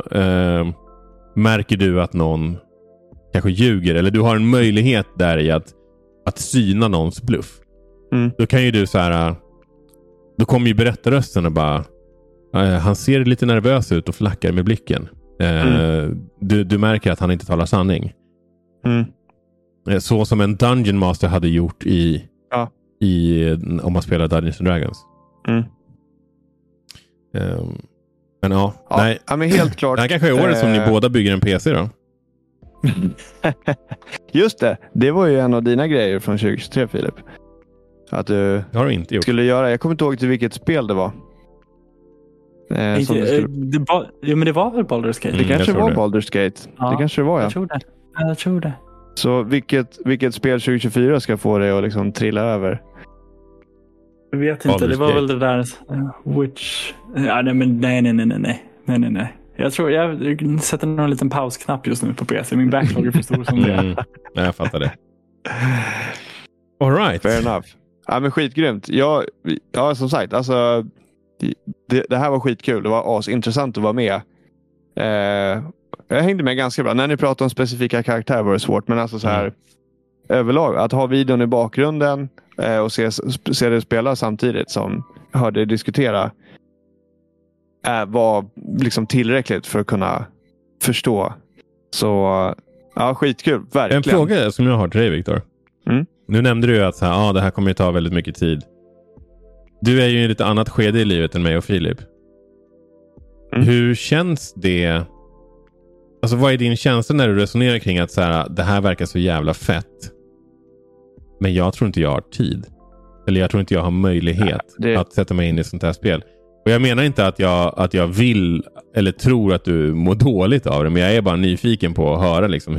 S2: märker du att någon kanske ljuger, eller du har en möjlighet där i att syna någons bluff. Då kan ju du så här, då kommer ju berättarrösten och bara han ser lite nervös ut och flackar med blicken. Du märker att han inte talar sanning. Så som en Dungeon Master hade gjort om man spelar Dungeons and Dragons. Men nej.
S1: Ja, men helt klart.
S2: Det här kanske är året som ni båda bygger en PC då.
S1: Just det var ju en av dina grejer från 2023, Filip. Att du
S2: har du inte gjort.
S1: Skulle göra. Jag kommer inte ihåg till vilket spel det var.
S3: Men det var väl Baldur's Gate?
S1: Det kanske var Baldur's Gate. Ja, det kanske det var,
S3: Jag tror det.
S1: Så vilket spel 2024 ska få dig att liksom trilla över?
S3: Jag vet inte. Baldur's det var Gate. Väl det där Witch... Ja, nej. Jag tror jag sätter någon liten pausknapp just nu på PC. Min backlog är för stor som det är.
S2: Nej, jag fattar det. All right.
S1: Fair enough. Ja, men skitgrymt. Ja, som sagt, alltså det här var skitkul. Det var asintressant att vara med. Jag hängde med ganska bra. När ni pratar om specifika karaktärer var det svårt, men alltså så här överlag, att ha videon i bakgrunden och se det spela samtidigt som jag hörde diskutera var liksom tillräckligt för att kunna förstå. Så ja, skitkul, verkligen.
S2: En fråga som jag har till dig, Viktor. Nu nämnde du ju att det här kommer ju ta väldigt mycket tid. Du är ju i ett lite annat skede i livet än mig och Filip. Hur känns det? Alltså, vad är din känsla när du resonerar kring att det här verkar så jävla fett, men jag tror inte jag har tid, eller jag tror inte jag har möjlighet att sätta mig in i sånt här spel. Och jag menar inte att jag vill eller tror att du mår dåligt av det, men jag är bara nyfiken på att höra liksom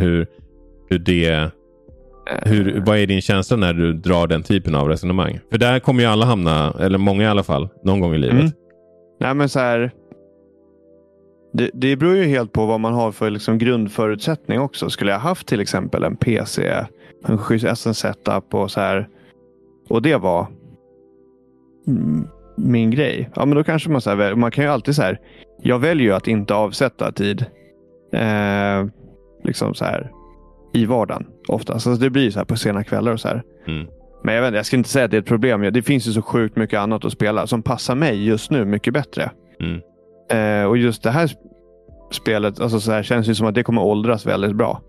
S2: vad är din känsla när du drar den typen av resonemang? För där kommer ju alla hamna, eller många i alla fall, någon gång i livet.
S1: Nej, men så här, det beror ju helt på vad man har för liksom grundförutsättning också. Skulle jag haft till exempel en PC, en setup och så här, och det var min grej. Ja, men då kanske man så här, man kan ju alltid så här, jag väljer ju att inte avsätta tid liksom så här i vardagen ofta. Så det blir så här på sena kvällar och så här. Men jag vet inte, jag ska inte säga att det är ett problem. Det finns ju så sjukt mycket annat att spela som passar mig just nu mycket bättre. Och just det här spelet, alltså så här, känns ju som att det kommer åldras väldigt bra.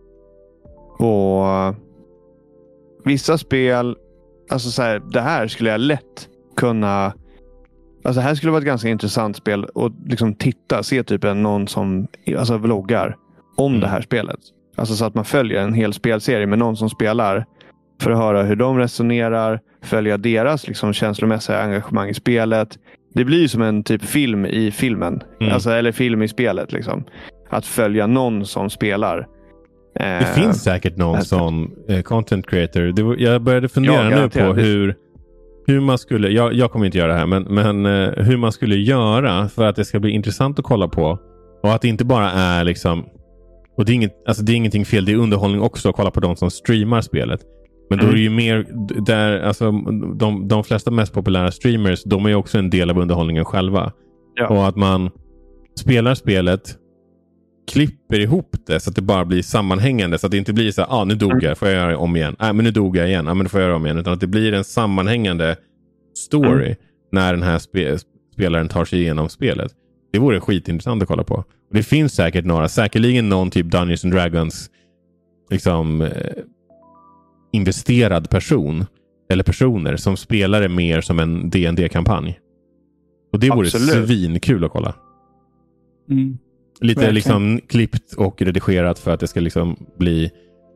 S1: Och vissa spel, alltså så här, det här skulle jag lätt kunna, alltså det här skulle vara ett ganska intressant spel och liksom se typ någon som alltså vloggar om det här spelet. Alltså så att man följer en hel spelserie med någon som spelar för att höra hur de resonerar, följa deras liksom känslomässiga engagemang i spelet. Det blir ju som en typ film i filmen. Alltså, eller film i spelet liksom. Att följa någon som spelar.
S2: Det finns säkert någon sån content creator. Jag började fundera nu på hur man skulle, jag kommer inte göra det här, men hur man skulle göra för att det ska bli intressant att kolla på. Och att det inte bara är liksom, och det är ingenting fel, det är underhållning också att kolla på de som streamar spelet. Men då är det ju mer där, alltså de flesta mest populära streamers, de är ju också en del av underhållningen själva. Ja. Och att man spelar spelet, klipper ihop det så att det bara blir sammanhängande, så att det inte blir så här, nu dog jag, får jag göra om igen. Men nu dog jag igen, men då får jag göra om igen. Utan att det blir en sammanhängande story när den här spelaren tar sig igenom spelet. Det vore skitintressant att kolla på. Och det finns säkerligen någon typ Dungeons and Dragons liksom investerad person eller personer som spelar det mer som en D&D-kampanj. Och det vore svinkul att kolla. Lite
S3: verkligen.
S2: liksom klippt och redigerat för att det ska liksom bli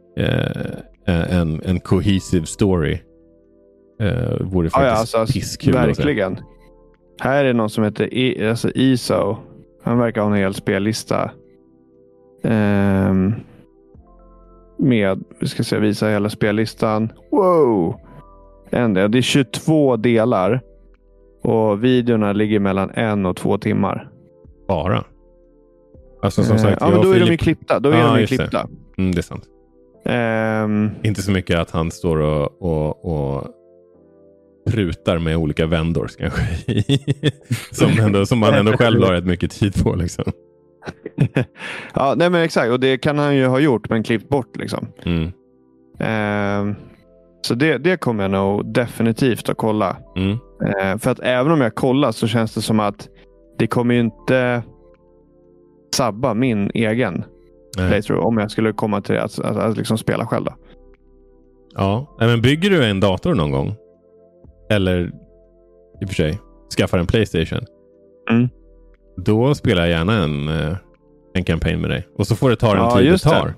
S2: en cohesive story. Vore faktiskt pisskul.
S1: Verkligen. Här är någon som heter Iso. Han verkar ha en hel spellista. Med, vi ska se, visa hela spellistan. Wow! Det är 22 delar. Och videorna ligger mellan 1 och 2 timmar.
S2: Bara? Alltså som sagt,
S1: men då är de ju klippta. Det
S2: är sant. Inte så mycket att han står och prutar med olika vendors kanske. som man ändå själv har rätt mycket tid på liksom.
S1: Ja, nej men exakt. Och det kan han ju ha gjort men klippt bort liksom. Så det kommer jag nog definitivt att kolla. För att även om jag kollar så känns det som att det kommer ju inte sabba min egen playthrough om jag skulle komma till att liksom spela själv då.
S2: Ja, men bygger du en dator någon gång? Eller i och för sig skaffar en PlayStation. Då spelar jag gärna en campaign med dig. Och så får det ta den tid det tar.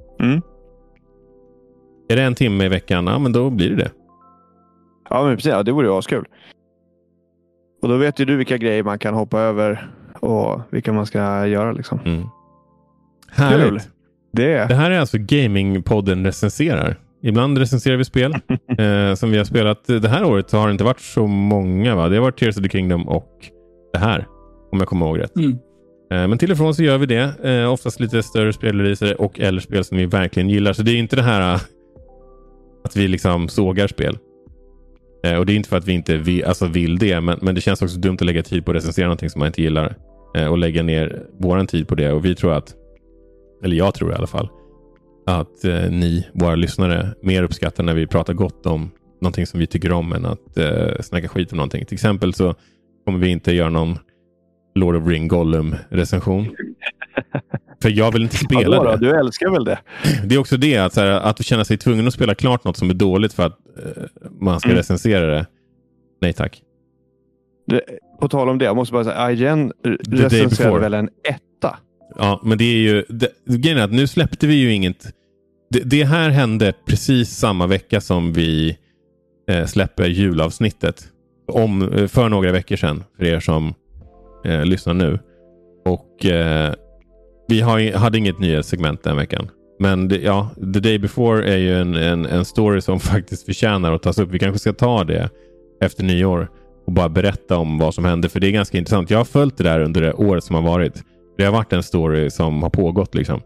S2: Är det 1 timme i veckan? Ja, men då blir det.
S1: Ja, men precis. Ja, det vore ju askul. Och då vet ju du vilka grejer man kan hoppa över och vilka man ska göra liksom.
S2: Härligt.
S1: Det
S2: här är alltså Gamingpodden recenserar. Ibland recenserar vi spel som vi har spelat. Det här året har det inte varit så många, va? Det har varit Tears of the Kingdom och det här, om jag kommer ihåg rätt. Men till och från så gör vi det. Oftast lite större spelreleaser och eller spel som vi verkligen gillar. Så det är inte det här att vi liksom sågar spel. Och det är inte för att vi inte vill det. Men det känns också dumt att lägga tid på att recensera någonting som man inte gillar. Och lägga ner våran tid på det. Och vi tror eller jag tror i alla fall, att ni, våra lyssnare, mer uppskattar när vi pratar gott om någonting som vi tycker om än att snacka skit om någonting. Till exempel så kommer vi inte göra någon Lord of Ring Gollum-recension. För jag vill inte spela det.
S1: Du älskar väl det?
S2: Det är också det, att känna sig tvungen att spela klart något som är dåligt för att man ska recensera det. Nej tack.
S1: På tal om det, jag måste bara säga, IGN recenserade väl en 1.
S2: Ja, men det är ju grejen är att nu släppte vi ju inget. Det här hände precis samma vecka som vi släpper julavsnittet för några veckor sedan, för er som lyssnar nu. Och vi hade inget nyhetssegment den veckan. Men The Day Before är ju en story som faktiskt förtjänar att tas upp. Vi kanske ska ta det efter nyår och bara berätta om vad som hände, för det är ganska intressant. Jag har följt det där under det året som har varit. Det har varit en story som har pågått liksom.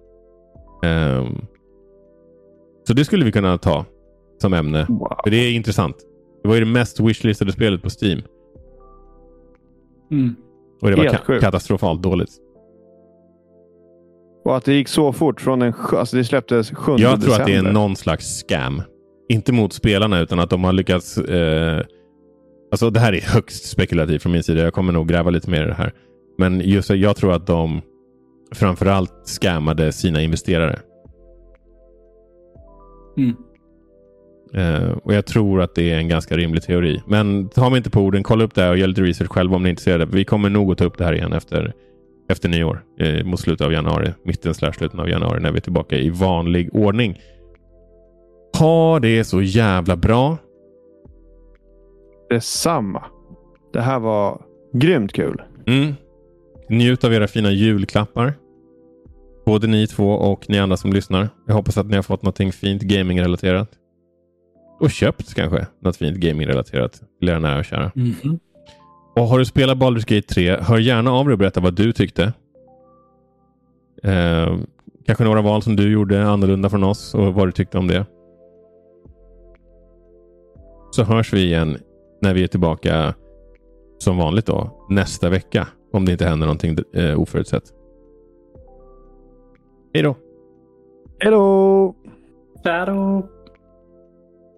S2: Så det skulle vi kunna ta som ämne.
S1: Wow.
S2: För det är intressant. Det var ju det mest wishlistade spelet på Steam. Och det var katastrofalt dåligt. Och
S1: att det gick så fort från det släpptes 7 december.
S2: Jag tror att det är någon slags scam. Inte mot spelarna, utan att de har lyckats alltså det här är högst spekulativt från min sida. Jag kommer nog gräva lite mer i det här. Men just jag tror att de framförallt scammade sina investerare. Och jag tror att det är en ganska rimlig teori. Men ta mig inte på orden, kolla upp det här och gör lite research själv om ni är intresserade. Vi kommer nog att ta upp det här igen efter nyår. Mot slutet av januari. Mitten/slutet av januari, när vi är tillbaka i vanlig ordning. Ha det så jävla bra.
S1: Detsamma. Det här var grymt kul.
S2: Njut av era fina julklappar. Både ni två och ni andra som lyssnar. Jag hoppas att ni har fått någonting fint gaming-relaterat. Och köpt kanske något fint gaming-relaterat. Till era nära och kära. Och har du spelat Baldur's Gate 3, hör gärna av dig och berätta vad du tyckte. Kanske några val som du gjorde annorlunda från oss och vad du tyckte om det. Så hörs vi igen när vi är tillbaka som vanligt då, nästa vecka. Om det inte händer någonting oförutsett. Hej då!
S1: Hej då!
S3: Hej då!